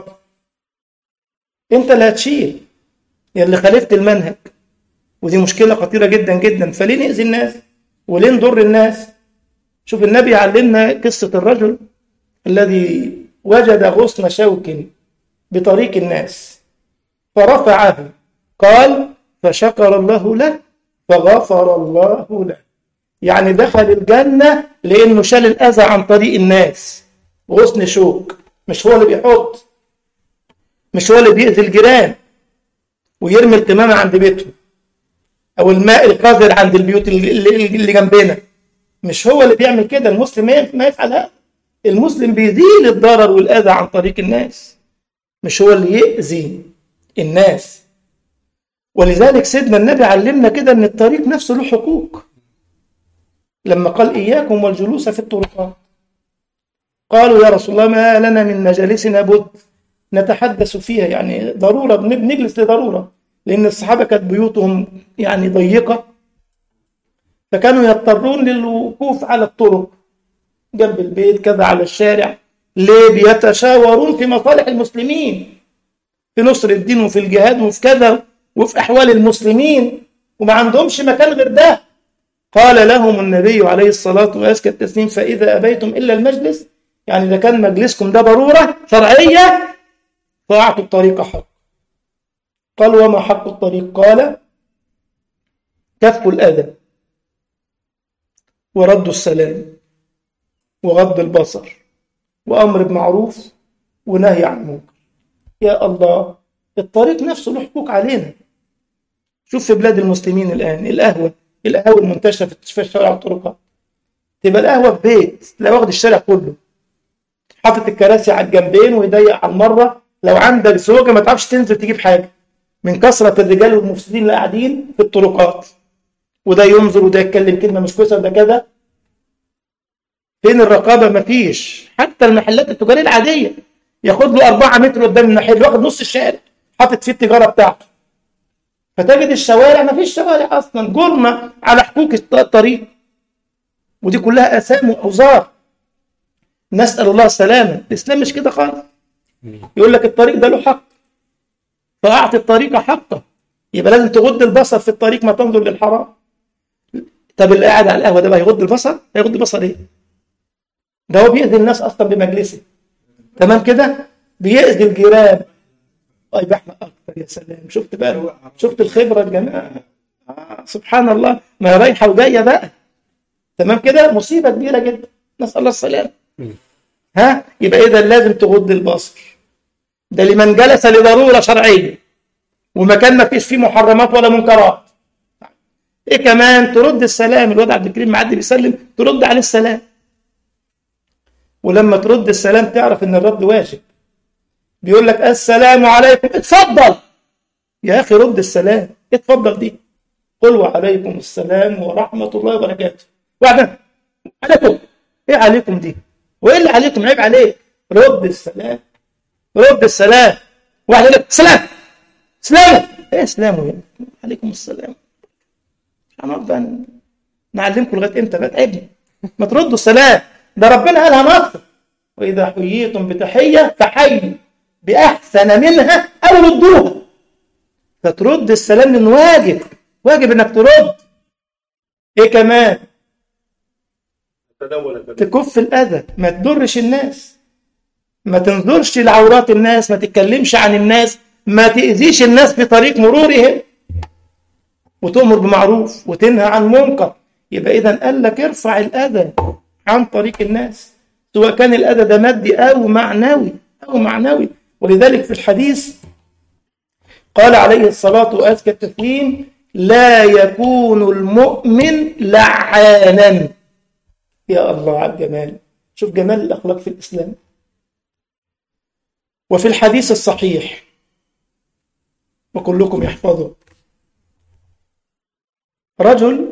أنت اللي هتشيل يا اللي خالفت المنهج. ودي مشكلة خطيرة جدا جدا. فليه نأذي الناس وليه نضر الناس؟ شوف النبي علمنا قصة الرجل الذي وجد غصن شوك بطريق الناس فرفعه، قال فشكر الله له فغفر الله له. يعني دخل الجنة لأنه شال الأذى عن طريق الناس. غصن شوك مش هو اللي بيحط، مش هو اللي بيأذي الجيران ويرمي القمامة عند بيته أو الماء القذر عند البيوت اللي جنبنا، مش هو اللي بيعمل كده. المسلم ما يفعل هذا. المسلم بيزيل الضرر والأذى عن طريق الناس، مش هو اللي يأذي الناس. ولذلك سيدنا النبي علمنا كده ان الطريق نفسه له حقوق، لما قال إياكم والجلوس في الطرقات. قالوا يا رسول الله ما لنا من مجالسنا بد نتحدث فيها، يعني ضرورة بنجلس لضرورة، لأن الصحابة كانت بيوتهم يعني ضيقة، فكانوا يضطرون للوقوف على الطرق جنب البيت كذا على الشارع. ليه؟ بيتشاورون في مصالح المسلمين، في نصر الدين وفي الجهاد وفي كذا وفي أحوال المسلمين، وما عندهمش مكان غير ده. قال لهم النبي عليه الصلاة وأزكى التسليم فإذا أبيتم إلا المجلس، يعني إذا كان مجلسكم ده ضرورة شرعية فأعطوا الطريق حق. قال وما حق الطريق؟ قال كف الأذى ورد السلام وغض البصر وأمر بمعروف ونهي عن منكر. يا الله، الطريق نفسه له حقوق علينا. شوف في بلاد المسلمين الآن القهوة المنتشرة في الشارع والطرقات، تبقى القهوة في بيت لا واخد الشارع كله، حاطط الكراسي على الجنبين ويضيق على المرة. لو عندك زوجة ما تعرفش تنزل تجيب حاجة من كثرة الرجال والمفسدين اللي قاعدين في الطرقات، وده ينظر وده يتكلم كلمة مش كويسة وده كذا. فين الرقابة؟ مفيش. حتى المحلات التجارية العادية ياخد له 4 متر قدام المحل، واخد نص الشارع حاطط فيه التجارة بتاعته. فتجد الشوارع مفيش شوارع أصلا، جرمة على حقوق الطريق. ودي كلها آثام وأوزار، نسأل الله السلامة. الإسلام مش كده خالص. يقول لك الطريق ده له حق فأعطي الطريق حقه، يبقى لازم تغض البصر في الطريق ما تنظر للحرام. طب اللي قاعد على القهوة ده بقى يغض البصر؟ هيغض البصر ايه؟ ده هو بيأذي الناس أصلا بمجلسه، تمام كده؟ بيأذي الجيران. طيب احنا أكتر. يا سلام، شفت بقى، شفت الخبرة الجماعة. سبحان الله، ما هي رايحة وجاية بقى، تمام كده؟ مصيبة كبيرة جدا، نسأل الله السلامة. يبقى إذا لازم تغض البصر، ده لمن جلس لضرورة شرعية ومكان ما فيش فيه محرمات ولا منكرات. ايه كمان؟ ترد السلام. الواد عبد الكريم معدي بيسلم ترد عليه السلام، ولما ترد السلام تعرف ان الرد واجب. بيقول لك السلام عليكم، اتفضل يا اخي رد السلام، اتفضل دي. قل وعليكم السلام ورحمة الله وبركاته. واحدة عليكم، ايه عليكم دي؟ وايه اللي عليكم؟ عيب عليك، رد السلام، رد السلام. واحد يقول لك سلام سلام، ايه سلامه؟ عليكم السلام. هنقعد نعلمكم لغايه امتى بقى؟ تعبني. ما تردوا السلام، ده ربنا قالها نص، واذا حييتم بتحيه فحيوا باحسن منها او ردوها. فترد السلام لانه واجب انك ترد. ايه كمان؟ تكف الأذى، ما تضرش الناس، ما تنظرش لعورات الناس، ما تتكلمش عن الناس، ما تأذيش الناس في طريق مرورهم، وتؤمر بمعروف وتنهى عن منكر. يبقى إذن قال لك ارفع الأذى عن طريق الناس، سواء كان الأذى ده مادي أو معنوي. ولذلك في الحديث قال عليه الصلاة وأزكى التسليم: لا يكون المؤمن لعانا. يا الله على الجمال، شوف جمال الأخلاق في الإسلام. وفي الحديث الصحيح وكلكم يحفظه، رجل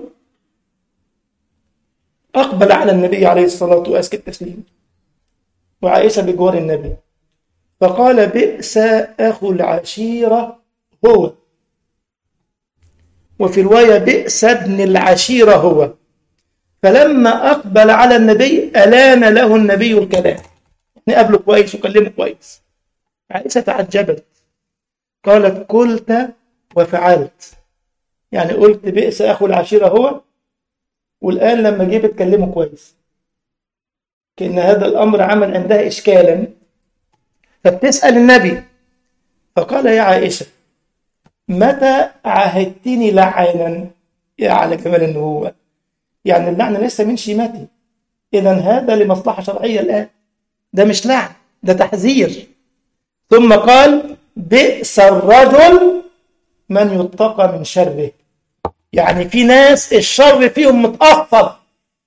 أقبل على النبي عليه الصلاة وأزكى التسليم وعائشة بجوار النبي، فقال: بئس أخو العشيرة هو، وفي رواية: بئس ابن العشيرة هو. فلما أقبل على النبي ألان له النبي الكلام، قابله كويس وكلمه كويس. عائشة تعجبت، قالت: قلت وفعلت، يعني قلت بئس أخو العشيرة هو، والآن لما جه بتكلمه كويس، كأن هذا الأمر عمل عندها إشكالا، فبتسأل النبي، فقال: يا عائشة، متى عهدتني لعانا؟ يا على جمال النبوة، يعني اللعنة ليس من شيمتي، إذا هذا لمصلحة شرعية الآن، ده مش لعن، ده تحذير. ثم قال: بئس الرجل من يتقى من شره، يعني في ناس الشر فيهم متأثر،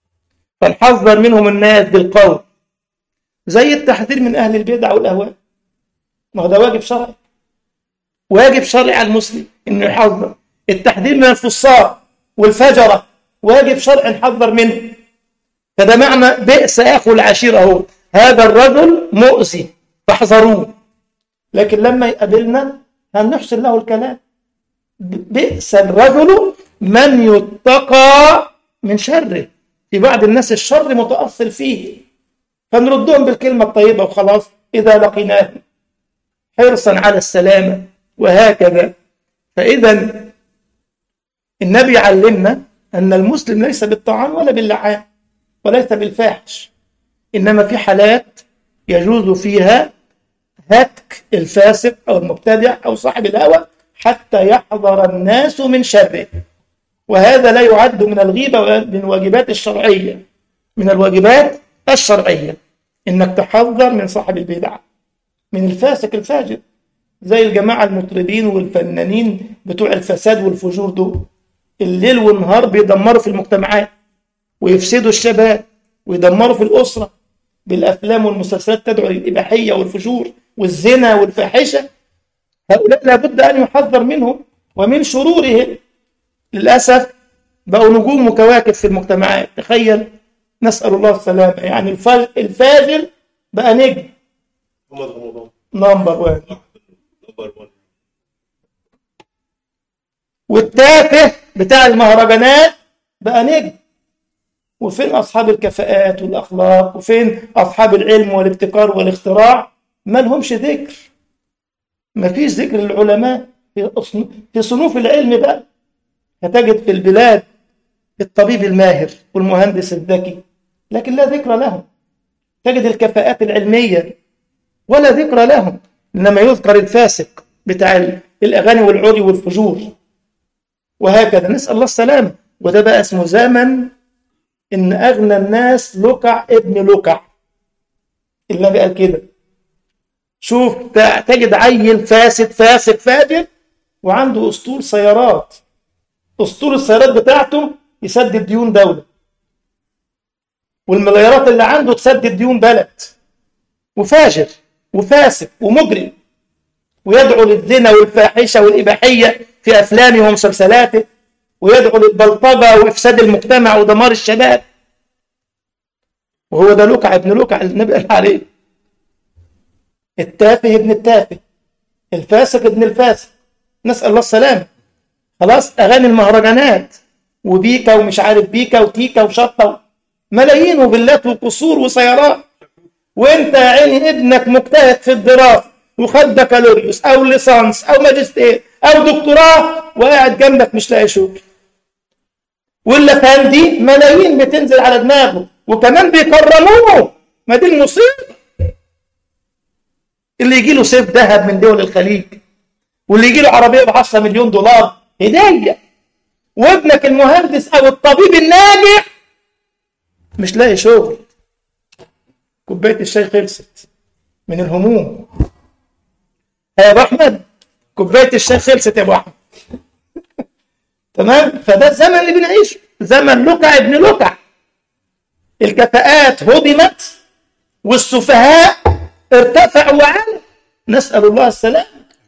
فنحذر منهم الناس بالقول، زي التحذير من أهل البدع والأهواء، ما هو ده واجب شرعي، واجب شرعي على المسلم إنه يحذر. التحذير من الفساق والفجرة واجب شرعي نحذر منه. فده معنى بئس أخو العشيرة هو، هذا الرجل مؤذي فاحذروه. لكن لما يقابلنا هنحسن له الكلام: بئس الرجل من يتقى من شره. في بعض الناس الشر متأصل فيه، فنردهم بالكلمة الطيبة وخلاص إذا لقيناه، حرصا على السلامة، وهكذا. فإذا النبي علمنا أن المسلم ليس بالطعان ولا باللعان وليس بالفاحش، إنما في حالات يجوز فيها هتك الفاسق أو المبتدع أو صاحب الهوى حتى يحذر الناس من شره، وهذا لا يعد من الغيبة، من الواجبات الشرعية، من الواجبات الشرعية إنك تحذر من صاحب البدعة، من الفاسق الفاجر، زي الجماعة المطربين والفنانين بتوع الفساد والفجور دول، الليل والنهار بيدمروا في المجتمعات ويفسدوا الشباب ويدمروا في الأسرة بالأفلام والمسلسلات تدعو للإباحية والفجور والزنا والفاحشة. هؤلاء لابد أن يحذر منهم ومن شرورهم. للأسف بقوا نجوم وكواكب في المجتمعات، تخيل، نسأل الله السلامة. يعني الفاجر بقى نجم نمبر 1، والتافه بتاع المهرجانات بقى نجم. وفين أصحاب الكفاءات والأخلاق؟ وفين أصحاب العلم والابتكار والاختراع؟ ما لهمش ذكر، ما فيش ذكر للعلماء في صنوف العلم. بقى هتجد في البلاد الطبيب الماهر والمهندس الذكي، لكن لا ذكر لهم. تجد الكفاءات العلمية ولا ذكر لهم، إنما يذكر الفاسق بتاع الأغاني والعري والفجور، وهكذا. نسأل الله السلامة. وده بقى اسمه زمن إن أغنى الناس لكع ابن لكع، النبي قال كده. شوف تجد عيل فاسد فاسق فاجر وعنده أسطول سيارات، أسطول السيارات بتاعته يسدد ديون دولة، والمليارات اللي عنده تسدد ديون بلد، وفاجر وفاسق ومجرم، ويدعو للزنا والفاحشة والإباحية في أفلامه ومسلسلاته، ويدعو للبلطجة وإفساد المجتمع ودمار الشباب. وهو ده لكع ابن لكع اللي النبي قال عليه، التافه ابن التافه، الفاسق ابن الفاسق، نسأل الله السلامة. خلاص، أغاني المهرجانات وبيكا ومش عارف بيكا وتيكا وشطة، ملايين وفيلات وقصور وسيارات، وانت يا عيني ابنك مجتهد في الدراسة وخد بكالوريوس أو ليسانس أو ماجستير أو دكتوراه وقاعد جنبك مش لاقي شغل، ولا فندي ملايين بتنزل على دماغه وكمان بيكرموه. ما دي المصيبة. اللي يجي له سيف ذهب من دول الخليج، واللي يجي له عربية ب10 مليون دولار هدية، وابنك المهندس أو الطبيب الناجح مش لاقي شغل. كوباية الشاي خلصت من الهموم. يا أبو أحمد كوباية الشاي خلصت يا أبو أحمد. تمام. فده الزمن اللي بنعيشه، زمن لقع ابن لقع. الكفاءات هدمت والسفهاء ارتفعوا وعلوا. نسأل الله السلام.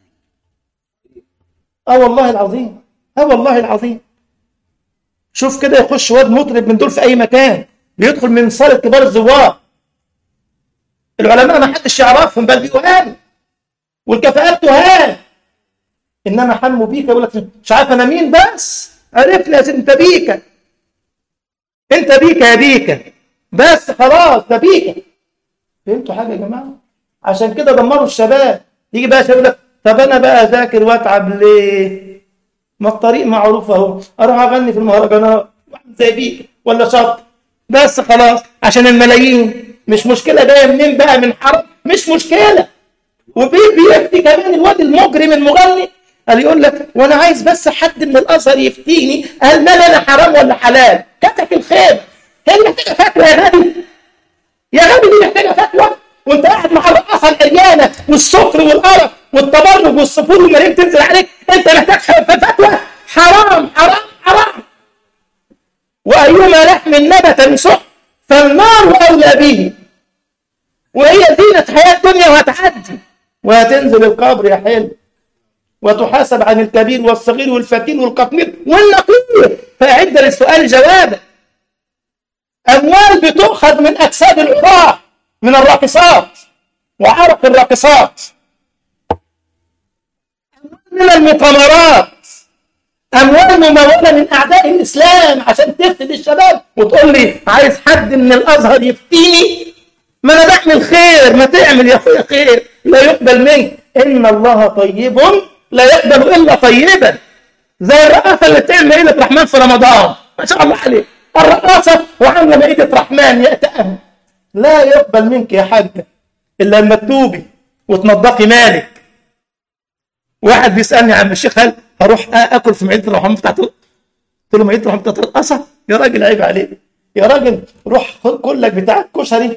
والله العظيم، والله العظيم. شوف كده، يخش واد مطرب من دول في أي مكان، بيدخل من صالة كبار الزوار، العلماء ما حدش يعرفهم بل بيوهان، والكفاءات تهان. إنما حموا بيك يقول لك مش عارف أنا مين، بس عرفنا يا سيدي أنت بيكا، أنت بيكا يا بيكا، بس خلاص ده بيكا. فهمتوا حاجة يا جماعة؟ عشان كده دمروا الشباب. يجي بقى يقول لك طب أنا بقى أذاكر وأتعب ليه؟ ما الطريق معروف أهو، أروح أغني في المهرجانات زي بيكا ولا شط، بس خلاص عشان الملايين. مش مشكلة جاية منين بقى، من حرام، مش مشكلة. وبيفتي كمان الواد المجرم المغني، قال يقول لك وانا عايز بس حد من الازهر يفتيني، هل مال انا حرام ولا حلال؟ كتك الخير. هي اللي محتاجه فتوى يا غبي، يا غبي دي محتاجه فتوى، وانت قاعد مع الرقاصه العريانه والسكر والقرف والتبرج والصفور والملايين تنزل عليك، انت محتاج فتوى؟ حرام حرام حرام. وايما لحم نبت من سحت فالنار اولى به. وهي زينة حياة الدنيا وهتعدي، وهتنزل القبر يا حلو، وتحاسب عن الكبير والصغير والفتيل والقطمير والنقير. فأعد للسؤال جوابا. أموال بتؤخذ من أجساد العراة، من الراقصات وعرق الراقصات، من المؤتمرات، أموال ممولة من أعداء الإسلام عشان تفسد الشباب، وتقول لي عايز حد من الأزهر يفتيني؟ ما أنا بعمل خير، ما تعمل يا أخويا خير لا يقبل منك. إن الله طيب لا يقبل إلا طيبا. زي الرقاصة اللي بتعمل مائدة رحمن في رمضان، ما شاء الله عليه، الرقاصة وعاملة مائدة رحمن يأتأم. لا يقبل منك يا حاجة إلا لما تتوبي وتنظفي مالك. واحد بيسألني عن الشيخ هل هروح أكل في مائدة الرحمن بتاعته؟ قلت له مائدة الرحمن بتاعت الرقاصة؟ يا راجل عيب عليك يا راجل، روح كل لك بتاع كشري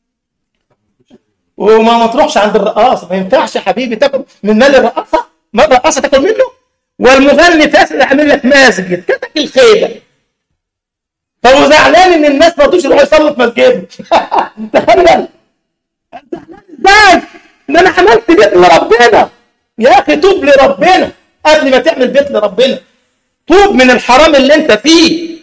وما تروحش عند الرقاصة. ما ينفعش يا حبيبي تاكل من مال الرقاصة، ما الرقاصة تاكل منه. والمغني فاسد عامل لك مسجد، كتك الخيبة. فهو زعلان ان الناس ما رضوش يروحوا يصلوا في مسجده. تخيل زعلان ازاي؟ ده انا عملت بيت لربنا. يا اخي توب لربنا قبل ما تعمل بيت لربنا. توب من الحرام اللي انت فيه.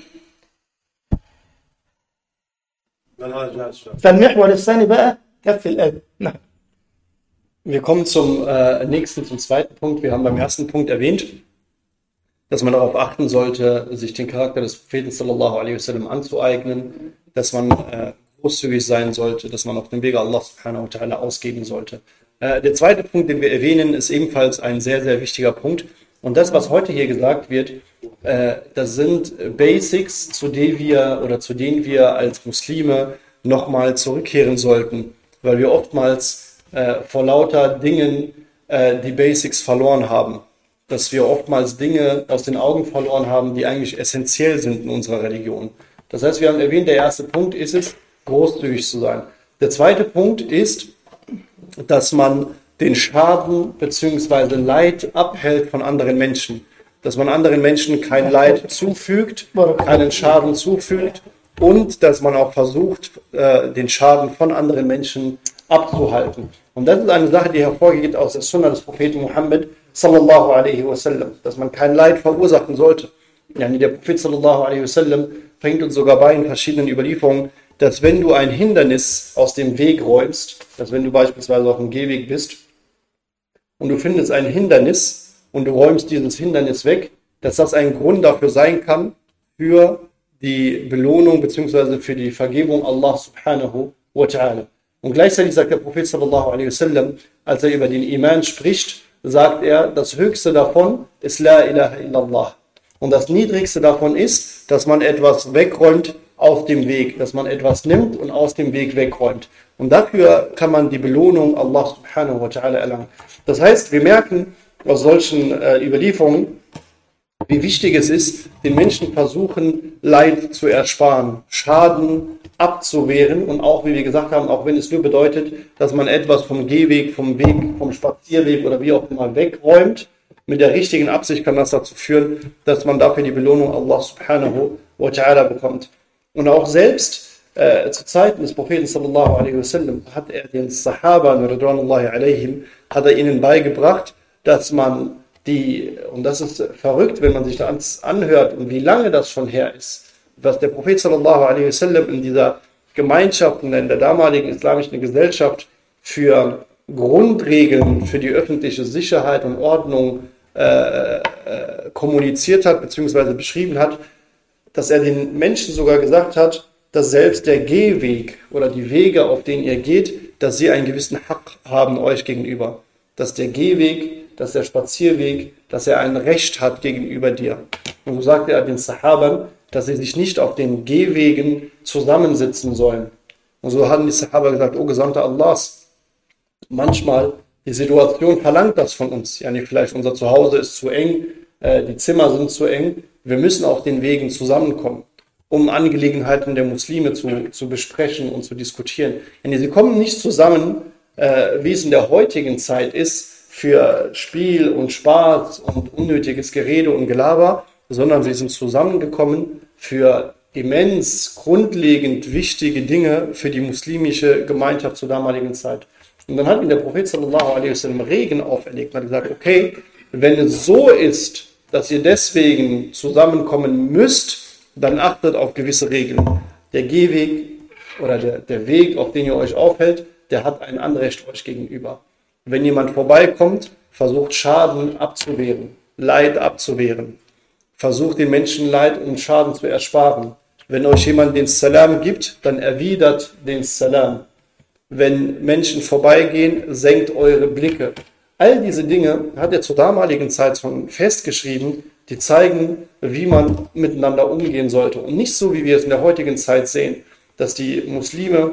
فالمحور الثاني بقى كف الأذى. نعم. Wir kommen zum zweiten Punkt. Wir haben beim ersten Punkt erwähnt, dass man darauf achten sollte, sich den Charakter des Propheten sallallahu alaihi wasallam anzueignen, dass man großzügig sein sollte, dass man auf dem Wege Allah subhanahu wa ta'ala ausgeben sollte. Der zweite Punkt, den wir erwähnen, ist ebenfalls ein sehr, sehr wichtiger Punkt. Und das, was heute hier gesagt wird, das sind Basics, zu denen wir als Muslime nochmal zurückkehren sollten, weil wir oftmals vor lauter Dingen die Basics verloren haben. Dass wir oftmals Dinge aus den Augen verloren haben, die eigentlich essentiell sind in unserer Religion. Das heißt, wir haben erwähnt, der erste Punkt ist es, großzügig zu sein. Der zweite Punkt ist, dass man den Schaden bzw. Leid abhält von anderen Menschen. Dass man anderen Menschen kein Leid zufügt, keinen Schaden zufügt und dass man auch versucht, den Schaden von anderen Menschen abzuhalten. Und das ist eine Sache, die hervorgeht aus der Sunna des Propheten Muhammad sallallahu alaihi wasallam, dass man kein Leid verursachen sollte. Der Prophet sallallahu alaihi wasallam bringt uns sogar bei in verschiedenen Überlieferungen, dass wenn du ein Hindernis aus dem Weg räumst, dass wenn du beispielsweise auf dem Gehweg bist und du findest ein Hindernis und du räumst dieses Hindernis weg, dass das ein Grund dafür sein kann für die Belohnung bzw. für die Vergebung Allah subhanahu wa ta'ala. Und gleichzeitig sagt der Prophet sallallahu alaihi wasallam, als er über den Iman spricht, sagt er, das Höchste davon ist La ilaha illallah. Und das Niedrigste davon ist, dass man etwas wegräumt, aus dem Weg, dass man etwas nimmt und aus dem Weg wegräumt. Und dafür kann man die Belohnung Allah subhanahu wa ta'ala erlangen. Das heißt, wir merken aus solchen Überlieferungen, wie wichtig es ist, den Menschen versuchen, Leid zu ersparen, Schaden abzuwehren und auch, wie wir gesagt haben, auch wenn es nur bedeutet, dass man etwas vom Gehweg, vom Weg, vom Spazierweg oder wie auch immer wegräumt, mit der richtigen Absicht kann das dazu führen, dass man dafür die Belohnung Allah subhanahu wa ta'ala bekommt. Und auch selbst zu Zeiten des Propheten sallallahu alaihi wasallam hat er den Sahaba, radwanullahi alaihim, hat er ihnen beigebracht, dass man und das ist verrückt, wenn man sich das anhört und wie lange das schon her ist, was der Prophet sallallahu alaihi wasallam in dieser Gemeinschaft, in der damaligen islamischen Gesellschaft für Grundregeln für die öffentliche Sicherheit und Ordnung kommuniziert hat, beziehungsweise beschrieben hat, dass er den Menschen sogar gesagt hat, dass selbst der Gehweg oder die Wege, auf denen ihr geht, dass sie einen gewissen Haq haben euch gegenüber. Dass der Gehweg, dass der Spazierweg, dass er ein Recht hat gegenüber dir. Und so sagte er den Sahabern, dass sie sich nicht auf den Gehwegen zusammensitzen sollen. Und so haben die Sahaba gesagt, O Gesandter Allahs, manchmal die Situation verlangt das von uns. Ja, vielleicht unser Zuhause ist zu eng, die Zimmer sind zu eng. Wir müssen auf den Wegen zusammenkommen, um Angelegenheiten der Muslime zu besprechen und zu diskutieren. Denn sie kommen nicht zusammen, wie es in der heutigen Zeit ist, für Spiel und Spaß und unnötiges Gerede und Gelaber, sondern sie sind zusammengekommen für immens grundlegend wichtige Dinge für die muslimische Gemeinschaft zur damaligen Zeit. Und dann hat ihnen der Prophet sallallahu alaihi wasallam Regeln auferlegt und hat gesagt, okay, wenn es so ist, dass ihr deswegen zusammenkommen müsst, dann achtet auf gewisse Regeln. Der Gehweg oder der Weg, auf den ihr euch aufhält, der hat ein Anrecht euch gegenüber. Wenn jemand vorbeikommt, versucht Schaden abzuwehren, Leid abzuwehren. Versucht den Menschen Leid und Schaden zu ersparen. Wenn euch jemand den Salam gibt, dann erwidert den Salam. Wenn Menschen vorbeigehen, senkt eure Blicke. All diese Dinge hat er zur damaligen Zeit schon festgeschrieben, die zeigen, wie man miteinander umgehen sollte. Und nicht so, wie wir es in der heutigen Zeit sehen, dass die Muslime,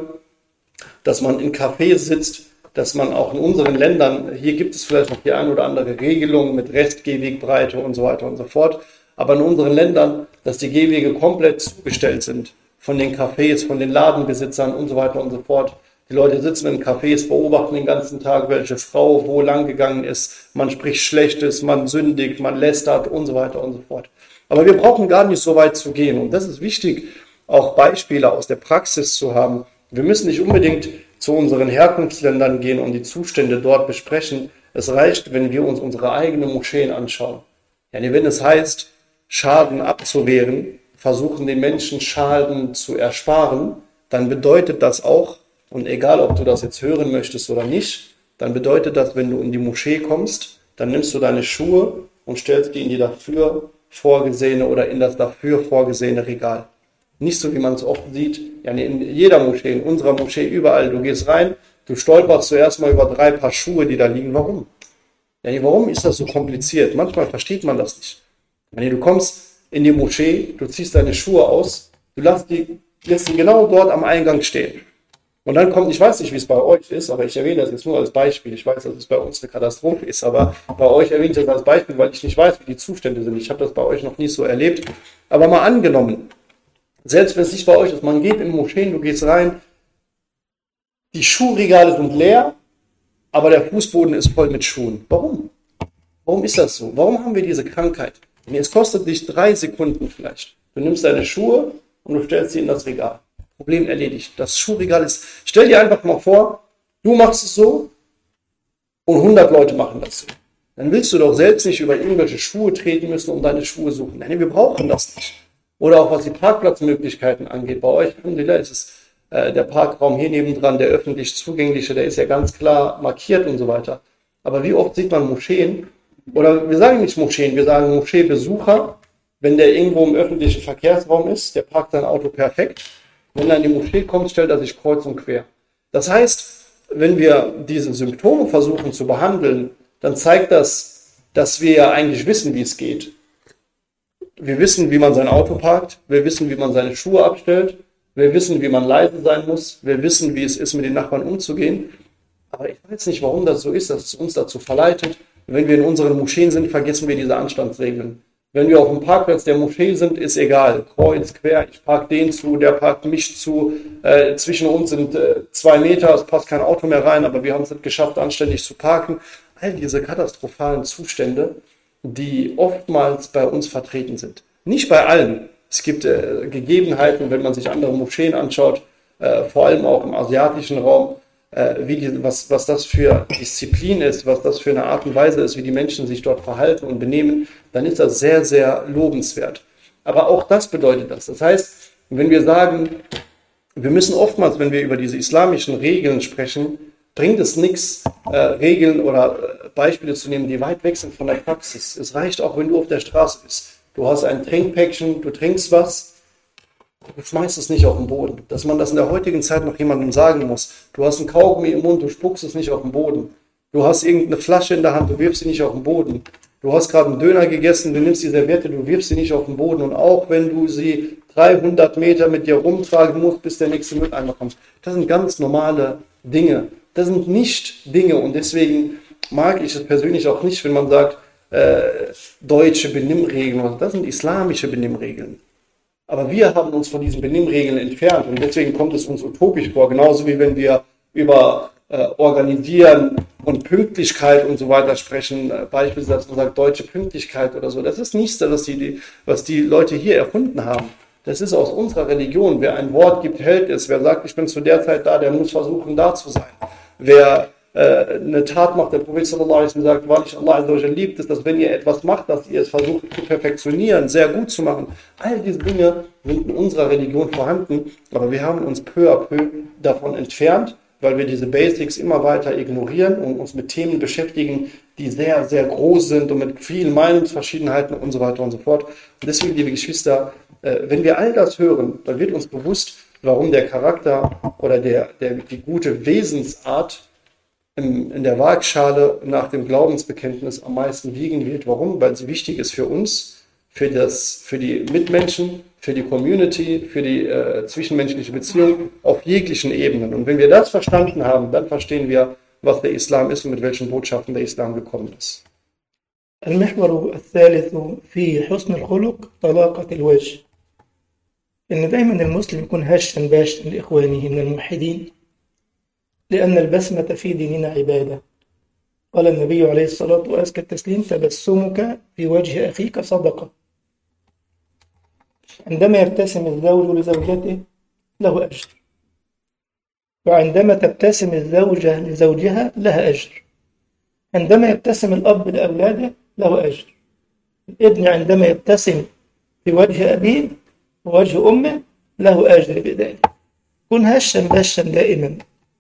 dass man in Cafés sitzt, dass man auch in unseren Ländern, hier gibt es vielleicht noch die eine oder andere Regelung mit Restgehwegbreite und so weiter und so fort, aber in unseren Ländern, dass die Gehwege komplett zugestellt sind von den Cafés, von den Ladenbesitzern und so weiter und so fort. Die Leute sitzen in Cafés, beobachten den ganzen Tag, welche Frau wo lang gegangen ist. Man spricht Schlechtes, man sündigt, man lästert und so weiter und so fort. Aber wir brauchen gar nicht so weit zu gehen. Und das ist wichtig, auch Beispiele aus der Praxis zu haben. Wir müssen nicht unbedingt zu unseren Herkunftsländern gehen und die Zustände dort besprechen. Es reicht, wenn wir uns unsere eigenen Moscheen anschauen. Ja, wenn es heißt, Schaden abzuwehren, versuchen den Menschen Schaden zu ersparen, dann bedeutet das auch, und egal, ob du das jetzt hören möchtest oder nicht, dann bedeutet das, wenn du in die Moschee kommst, dann nimmst du deine Schuhe und stellst die in die dafür vorgesehene oder in das dafür vorgesehene Regal. Nicht so, wie man es oft sieht, ja, in jeder Moschee, in unserer Moschee, überall. Du gehst rein, du stolperst zuerst mal über 3 Paar Schuhe, die da liegen. Warum? Ja, warum ist das so kompliziert? Manchmal versteht man das nicht. Du kommst in die Moschee, du ziehst deine Schuhe aus, du lässt die genau dort am Eingang stehen. Und dann kommt, ich weiß nicht, wie es bei euch ist, aber ich erwähne das jetzt nur als Beispiel. Ich weiß, dass es bei uns eine Katastrophe ist, aber bei euch erwähne ich das als Beispiel, weil ich nicht weiß, wie die Zustände sind. Ich habe das bei euch noch nicht so erlebt. Aber mal angenommen, selbst wenn es nicht bei euch ist, man geht in Moscheen, du gehst rein, die Schuhregale sind leer, aber der Fußboden ist voll mit Schuhen. Warum? Warum ist das so? Warum haben wir diese Krankheit? Es kostet dich 3 Sekunden vielleicht. Du nimmst deine Schuhe und du stellst sie in das Regal. Problem erledigt. Das Schuhregal ist, stell dir einfach mal vor, du machst es so und 100 Leute machen das so. Dann willst du doch selbst nicht über irgendwelche Schuhe treten müssen, um deine Schuhe zu suchen. Nein, wir brauchen das nicht. Oder auch was die Parkplatzmöglichkeiten angeht. Bei euch, Alhamdulillah, ist es der Parkraum hier nebendran, der öffentlich zugängliche, der ist ja ganz klar markiert und so weiter. Aber wie oft sieht man Moscheen, oder wir sagen nicht Moscheen, wir sagen Moscheebesucher, wenn der irgendwo im öffentlichen Verkehrsraum ist, der parkt sein Auto perfekt. Wenn er in die Moschee kommt, stellt er sich kreuz und quer. Das heißt, wenn wir diese Symptome versuchen zu behandeln, dann zeigt das, dass wir ja eigentlich wissen, wie es geht. wir wissen, wie man sein Auto parkt, wir wissen, wie man seine Schuhe abstellt, wir wissen, wie man leise sein muss, wir wissen, wie es ist, mit den Nachbarn umzugehen. Aber ich weiß nicht, warum das so ist, dass es uns dazu verleitet. Wenn wir in unseren Moscheen sind, vergessen wir diese Anstandsregeln. Wenn wir auf dem Parkplatz der Moschee sind, ist egal. Kreuz, quer, ich parke den zu, der parkt mich zu. Zwischen uns sind 2 Meter, es passt kein Auto mehr rein, aber wir haben es nicht geschafft, anständig zu parken. All diese katastrophalen Zustände, die oftmals bei uns vertreten sind. Nicht bei allen. Es gibt Gegebenheiten, wenn man sich andere Moscheen anschaut, vor allem auch im asiatischen Raum, was das für Disziplin ist, was das für eine Art und Weise ist, wie die Menschen sich dort verhalten und benehmen, dann ist das sehr, sehr lobenswert. Aber auch das bedeutet das. Das heißt, wenn wir sagen, wir müssen oftmals, wenn wir über diese islamischen Regeln sprechen, bringt es nichts, Regeln oder Beispiele zu nehmen, die weit weg sind von der Praxis. Es reicht auch, wenn du auf der Straße bist. Du hast ein Trinkpäckchen, du trinkst was, du schmeißt es nicht auf den Boden. Dass man das in der heutigen Zeit noch jemandem sagen muss. Du hast ein Kaugummi im Mund, du spuckst es nicht auf den Boden. Du hast irgendeine Flasche in der Hand, du wirfst sie nicht auf den Boden. Du hast gerade einen Döner gegessen, du nimmst die Serviette, du wirfst sie nicht auf den Boden. Und auch wenn du sie 300 Meter mit dir rumtragen musst, bis der nächste Mülleimer kommt. Das sind ganz normale Dinge. Das sind nicht Dinge. Und deswegen mag ich es persönlich auch nicht, wenn man sagt, deutsche Benimmregeln. Das sind islamische Benimmregeln. Aber wir haben uns von diesen Benimmregeln entfernt und deswegen kommt es uns utopisch vor. Genauso wie wenn wir über Organisieren und Pünktlichkeit und so weiter sprechen. Beispielsweise man sagt deutsche Pünktlichkeit oder so. Das ist nichts, was die Leute hier erfunden haben. Das ist aus unserer Religion. Wer ein Wort gibt, hält es. Wer sagt, ich bin zu der Zeit da, der muss versuchen, da zu sein. Wer eine Tat macht, der Prophet sallallahu alaihi wasallam sagt, wahrlich Allah azza wa jalla liebt es, dass wenn ihr etwas macht, dass ihr es versucht zu perfektionieren, sehr gut zu machen. All diese Dinge sind in unserer Religion vorhanden, aber wir haben uns peu à peu davon entfernt, weil wir diese Basics immer weiter ignorieren und uns mit Themen beschäftigen, die sehr, sehr groß sind und mit vielen Meinungsverschiedenheiten und so weiter und so fort. Und deswegen, liebe Geschwister, wenn wir all das hören, dann wird uns bewusst, warum der Charakter oder die gute Wesensart in der Waagschale nach dem Glaubensbekenntnis am meisten wiegen wird. Warum? Weil sie wichtig ist für uns, für die Mitmenschen, für die Community, für die zwischenmenschliche Beziehung auf jeglichen Ebenen. Und wenn wir das verstanden haben, dann verstehen wir, was der Islam ist und mit welchen Botschaften der Islam gekommen ist. المحور الثالث في حسن الخلق طلاقة الوجه. إن دايما المسلم يكون هشا باشا لإخوانه من الموحدين، لأن البسمة في ديننا عبادة. قال النبي عليه الصلاة وأزكى التسليم: تبسمك في وجه أخيك صدقة. عندما يبتسم الزوج لزوجته له أجر، وعندما تبتسم الزوجة لزوجها لها أجر. عندما يبتسم الأب لأولاده له أجر. الابن عندما يبتسم في وجه أبيه ووجه أمه له أجر بذلك. كن هشا باشا دائما،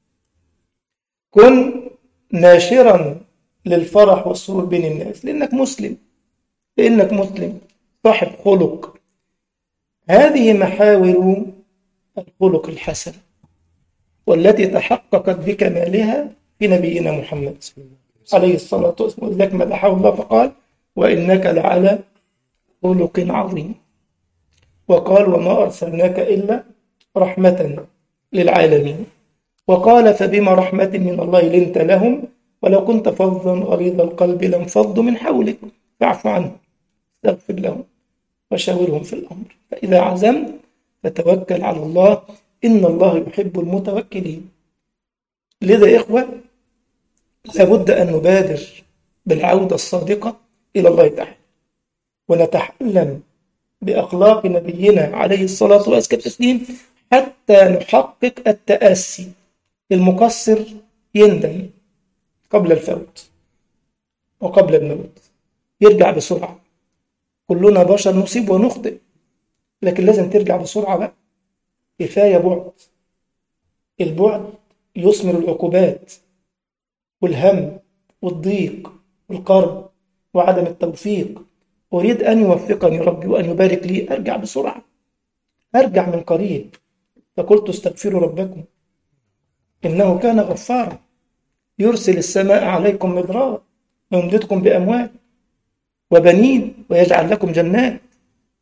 كن ناشرا للفرح والسرور بين الناس، لأنك مسلم صاحب خلق. هذه محاور الخلق الحسن والتي تحققت بكمالها في نبينا محمد عليه الصلاة والسلام. ولذلك مدحه الله فقال: وإنك لعلى خلق عظيم. وقال: وما أرسلناك إلا رحمة للعالمين. وقال: فبما رحمة من الله لنت لهم ولو كنت فظا غليظ القلب لانفضوا من حولك فاعف عنهم استغفر لهم وشاورهم في الأمر فإذا عزمت فتوكل على الله إن الله يحب المتوكلين. لذا إخوة، لابد أن نبادر بالعودة الصادقة إلى الله تعالى ونتحلم بأخلاق نبينا عليه الصلاة والسلام حتى نحقق التأسي. المقصر يندم قبل الفوت وقبل الموت، يرجع بسرعة. كلنا بشر نصيب ونخطئ، لكن لازم ترجع بسرعة بقى. كفاية بعد. البعد يثمر العقوبات والهم والضيق والقرب وعدم التوفيق. أريد أن يوفقني ربي وأن يبارك لي، أرجع بسرعة، أرجع من قريب. فقلت: استغفروا ربكم إنه كان غفارا يرسل السماء عليكم مدرارا ويمددكم بأموال وبنين ويجعل لكم جنات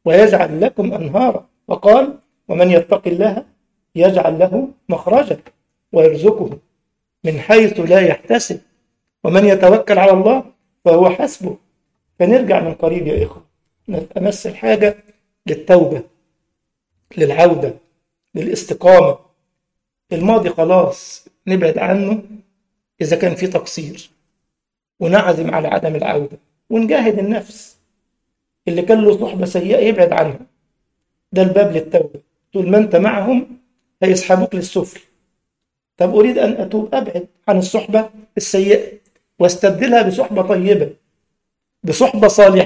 ويجعل لكم أنهارا. وقال ومن يتق الله يجعل له مخرجا ويرزقه من حيث لا يحتسب ومن يتوكل على الله فهو حسبه. فنرجع من قريب يا إخوة، أمس الحاجة للتوبة، للعودة، للاستقامة. الماضي خلاص نبعد عنه إذا كان في تقصير، ونعزم على عدم العودة، ونجاهد النفس. اللي كان له صحبة سيئة يبعد عنها، ده الباب للتوبة. طول ما أنت معهم هيسحبوك للسفل. طب أريد أن أتوب، أبعد عن الصحبة السيئة واستبدلها بصحبة طيبة، بصحبة صالحة.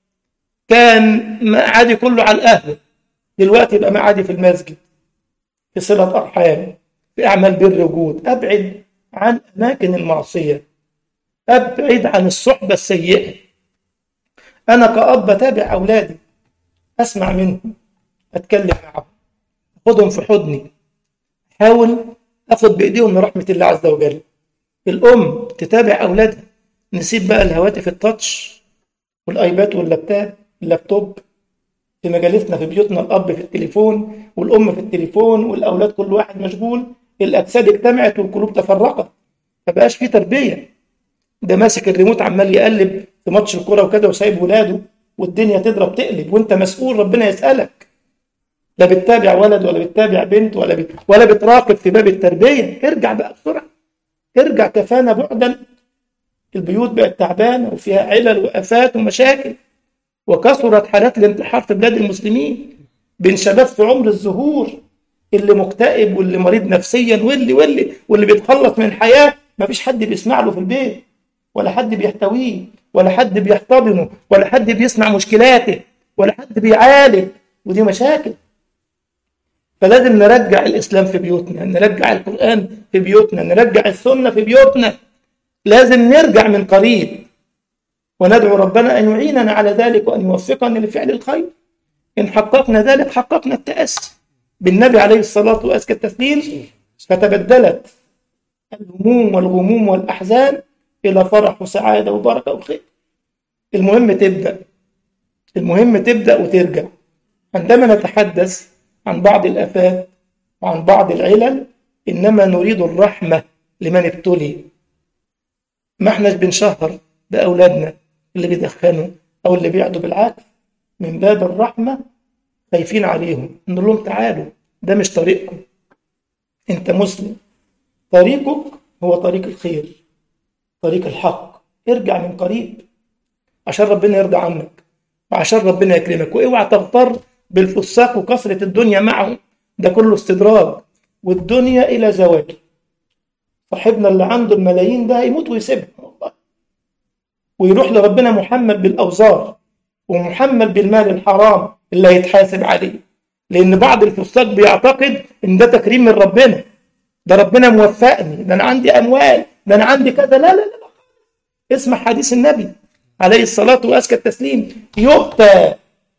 كان مقعدي كله على القهوة، دلوقتي يبقى مقعدي في المسجد، في صلة أرحام، في أعمال بر وجود. أبعد عن أماكن المعصية، أبعد عن الصحبة السيئة. أنا كأب أتابع أولادي، أسمع منهم، أتكلم معهم، أخذهم في حضني، أحاول أخذ بإيديهم لرحمة الله عز وجل. الأم تتابع أولادها، نسيب بقى الهواتف التاتش والآيباد واللابتوب في مجالسنا في بيوتنا. الأب في التليفون والأم في التليفون والأولاد كل واحد مشغول. الأجساد اجتمعت والقلوب تفرقت، مبقاش في تربية. ده ماسك الريموت عمال يقلب في ماتش الكرة وكده وسايب ولاده، والدنيا تضرب تقلب، وانت مسؤول، ربنا يسألك. لا بتتابع ولد ولا بتتابع بنت ولا بتراقب في باب التربية. ارجع بقى بسرعة، ارجع، كفانا بعدا. البيوت بقت تعبانة وفيها علل وآفات ومشاكل، وكثرت حالات الانتحار في بلاد المسلمين بين شباب في عمر الزهور، اللي مكتئب واللي مريض نفسيا واللي بيتخلص من الحياة. ما فيش حد بيسمع له في البيت، ولا حد بيحتويه، ولا حد بيحتضنه، ولا حد بيسمع مشكلاته، ولا حد بيعالج. ودي مشاكل. فلازم نرجع الإسلام في بيوتنا، نرجع القرآن في بيوتنا، نرجع السنة في بيوتنا. لازم نرجع من قريب، وندعو ربنا أن يعيننا على ذلك وأن يوفقنا لفعل الخير. إن حققنا ذلك حققنا التأسي بالنبي عليه الصلاة وأزكى التسليم، فتبدلت الهموم والغموم والأحزان إلى فرح وسعادة وبركة وخير. المهم تبدأ وترجع. عندما نتحدث عن بعض الآفات وعن بعض العلل، إنما نريد الرحمة لمن ابتلي. ما احناش بنشهر بأولادنا اللي بيدخنوا أو اللي بيعدوا، بالعكس، من باب الرحمة خايفين عليهم، نقول لهم تعالوا، ده مش طريقكم، انت مسلم، طريقك هو طريق الخير، طريق الحق. ارجع من قريب عشان ربنا يرضى عنك وعشان ربنا يكرمك. واوعى تغتر بالفساق وكثرة الدنيا معهم، ده كله استدراج، والدنيا إلى زوال. صاحبنا اللي عنده الملايين ده هيموت ويسيبها والله، ويروح لربنا محمل بالأوزار ومحمل بالمال الحرام اللي هيتحاسب عليه. لأن بعض الفساق بيعتقد إن ده تكريم من ربنا، ده ربنا موفقني، ده أنا عندي أموال، ده أنا عندي كذا. لا لا لا، اسمع حديث النبي عليه الصلاة وأزكى التسليم: يؤتى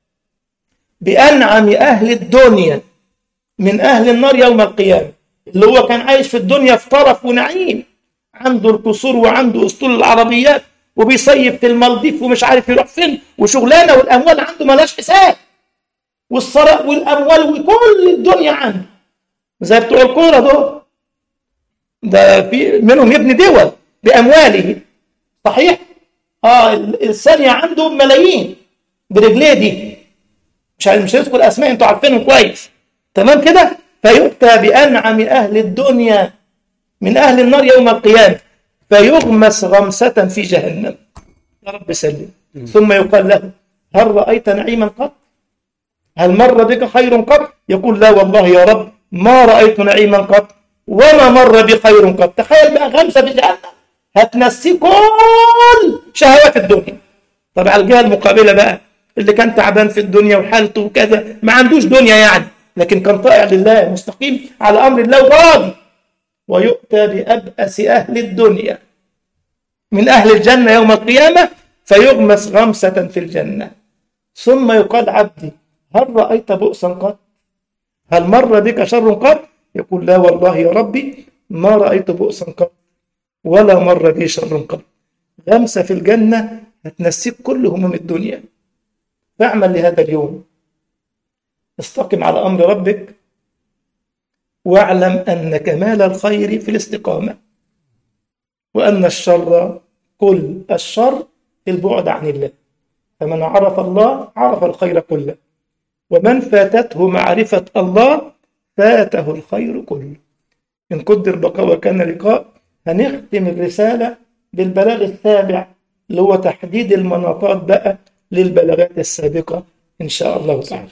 بأنعم أهل الدنيا من أهل النار يوم القيامة. اللي هو كان عايش في الدنيا في طرف ونعيم، عنده القصور وعنده أسطول العربيات وبيصيف في المالديف ومش عارف يروح فين، وشغلانة، والأموال عنده ملاش حساب، والثراء والأموال وكل الدنيا عنده، زي بتوع الكورة دول، ده في منهم يبني دول بأمواله. صحيح؟ الثانية عنده ملايين برجليه دي، مش هذكر أسماء، انتوا عارفينهم كويس، تمام كده؟ فيؤتى بأنعم أهل الدنيا من أهل النار يوم القيامة فيغمس غمسة في جهنم، يا رب سلم. ثم يقال له: هل رأيت نعيما قط؟ هل مر بك خير قط؟ يقول: لا والله يا رب ما رأيت نعيما قط وما مر بي خير قط. تخيل بقى غمسة في جهنم هتنسي كل شهوات الدنيا. طب على الجهة المقابلة بقى، اللي كان تعبان في الدنيا وحالته وكذا، ما عندوش دنيا يعني، لكن كان طائع لله، مستقيم على أمر الله وراضي، ويؤتى بأبأس أهل الدنيا من أهل الجنة يوم القيامة فيغمس غمسة في الجنة. ثم يقال: عبدي هل رأيت بؤسا قط؟ هل مر بك شر قط؟ يقول: لا والله يا ربي ما رأيت بؤسا قط ولا مر بي شر قط. غمسة في الجنة هتنسيك كل هموم الدنيا. فاعمل لهذا اليوم استقم على أمر ربك واعلم أن كمال الخير في الاستقامة وأن الشر كل الشر في البعد عن الله. فمن عرف الله عرف الخير كله، ومن فاتته معرفة الله فاته الخير كله. إن قدر بقاء وكان لقاء هنختم الرسالة بالبلاغ السابع اللي هو تحديد المناطات بقى للبلاغات السابقة إن شاء الله تعالى.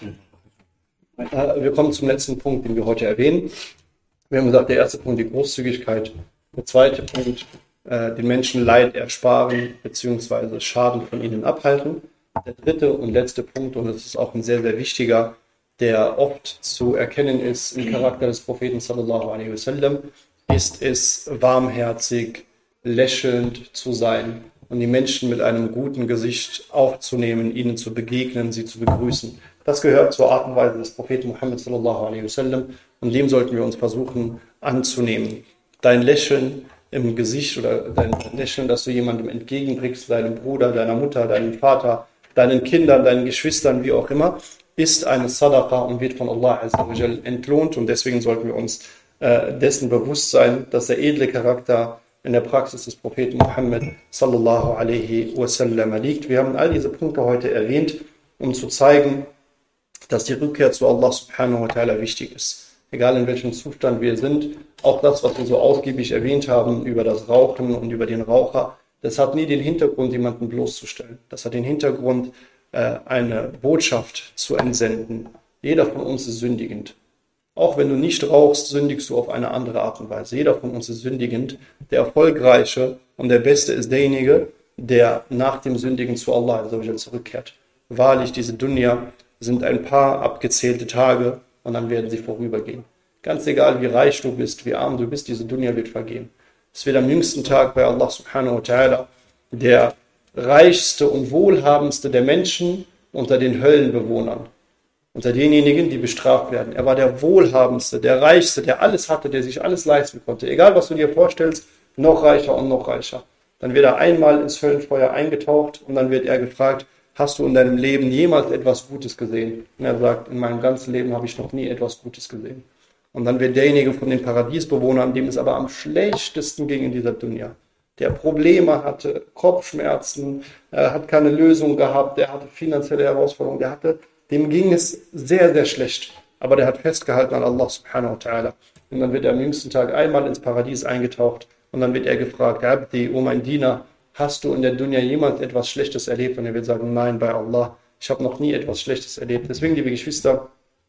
Wir kommen zum letzten Punkt, den wir heute erwähnen. Wir haben gesagt, der erste Punkt die Großzügigkeit, der zweite Punkt den Menschen Leid ersparen bzw. Schaden von ihnen abhalten. Der dritte und letzte Punkt, und das ist auch ein sehr, sehr wichtiger, der oft zu erkennen ist im Charakter des Propheten sallallahu alaihi wasallam, ist es, warmherzig, lächelnd zu sein und die Menschen mit einem guten Gesicht aufzunehmen, ihnen zu begegnen, sie zu begrüßen. Das gehört zur Art und Weise des Propheten Muhammad sallallahu alaihi wasallam und dem sollten wir uns versuchen anzunehmen. Dein Lächeln im Gesicht oder dein Lächeln, das du jemandem entgegenbringst, deinem Bruder, deiner Mutter, deinem Vater, deinen Kindern, deinen Geschwistern, wie auch immer, ist eine Sadaqa und wird von Allah Azza wa Jal entlohnt und deswegen sollten wir uns dessen bewusst sein, dass der edle Charakter in der Praxis des Propheten Muhammad sallallahu alaihi wasallam liegt. Wir haben all diese Punkte heute erwähnt, um zu zeigen, dass die Rückkehr zu Allah subhanahu wa ta'ala wichtig ist. Egal in welchem Zustand wir sind, auch das, was wir so ausgiebig erwähnt haben über das Rauchen und über den Raucher, das hat nie den Hintergrund, jemanden bloßzustellen. Das hat den Hintergrund, eine Botschaft zu entsenden. Jeder von uns ist sündigend. Auch wenn du nicht rauchst, sündigst du auf eine andere Art und Weise. Jeder von uns ist sündigend. Der Erfolgreiche und der Beste ist derjenige, der nach dem Sündigen zu Allah zurückkehrt. Wahrlich, diese Dunya sind ein paar abgezählte Tage und dann werden sie vorübergehen. Ganz egal, wie reich du bist, wie arm du bist, diese Dunya wird vergehen. Es wird am jüngsten Tag bei Allah subhanahu wa ta'ala der reichste und wohlhabendste der Menschen unter den Höllenbewohnern, unter denjenigen, die bestraft werden. Er war der wohlhabendste, der reichste, der alles hatte, der sich alles leisten konnte. Egal, was du dir vorstellst, noch reicher und noch reicher. Dann wird er einmal ins Höllenfeuer eingetaucht und dann wird er gefragt, hast du in deinem Leben jemals etwas Gutes gesehen? Und er sagt, in meinem ganzen Leben habe ich noch nie etwas Gutes gesehen. Und dann wird derjenige von den Paradiesbewohnern, dem es aber am schlechtesten ging in dieser Dunya, der Probleme hatte, Kopfschmerzen, hat keine Lösung gehabt, der hatte finanzielle Herausforderungen, dem ging es sehr, sehr schlecht. Aber der hat festgehalten an Allah subhanahu wa ta'ala. Und dann wird er am jüngsten Tag einmal ins Paradies eingetaucht und dann wird er gefragt, Abdi, oh mein Diener, hast du in der Dunya jemals etwas Schlechtes erlebt? Und er wird sagen, nein, bei Allah, ich habe noch nie etwas Schlechtes erlebt. Deswegen, liebe Geschwister,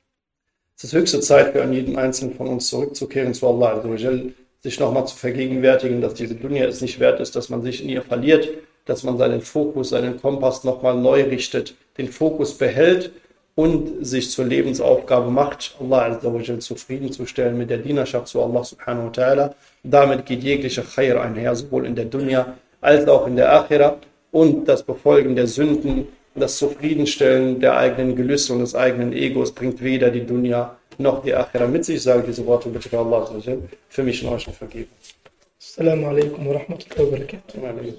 es ist höchste Zeit für jeden Einzelnen von uns zurückzukehren zu Allah, sich nochmal zu vergegenwärtigen, dass diese Dunya es nicht wert ist, dass man sich in ihr verliert, dass man seinen Fokus, seinen Kompass nochmal neu richtet, den Fokus behält und sich zur Lebensaufgabe macht, Allah zufriedenzustellen mit der Dienerschaft zu Allah subhanahu wa ta'ala. Damit geht jeglicher Khair einher, sowohl in der Dunya als auch in der Akhira, und das Befolgen der Sünden, das Zufriedenstellen der eigenen Gelüste und des eigenen Egos bringt weder die Dunya noch die Akhira mit sich. Ich sage diese Worte bitte für Allah für mich und euch vergeben. Assalamu alaikum wa rahmatullahi wa barakatuh.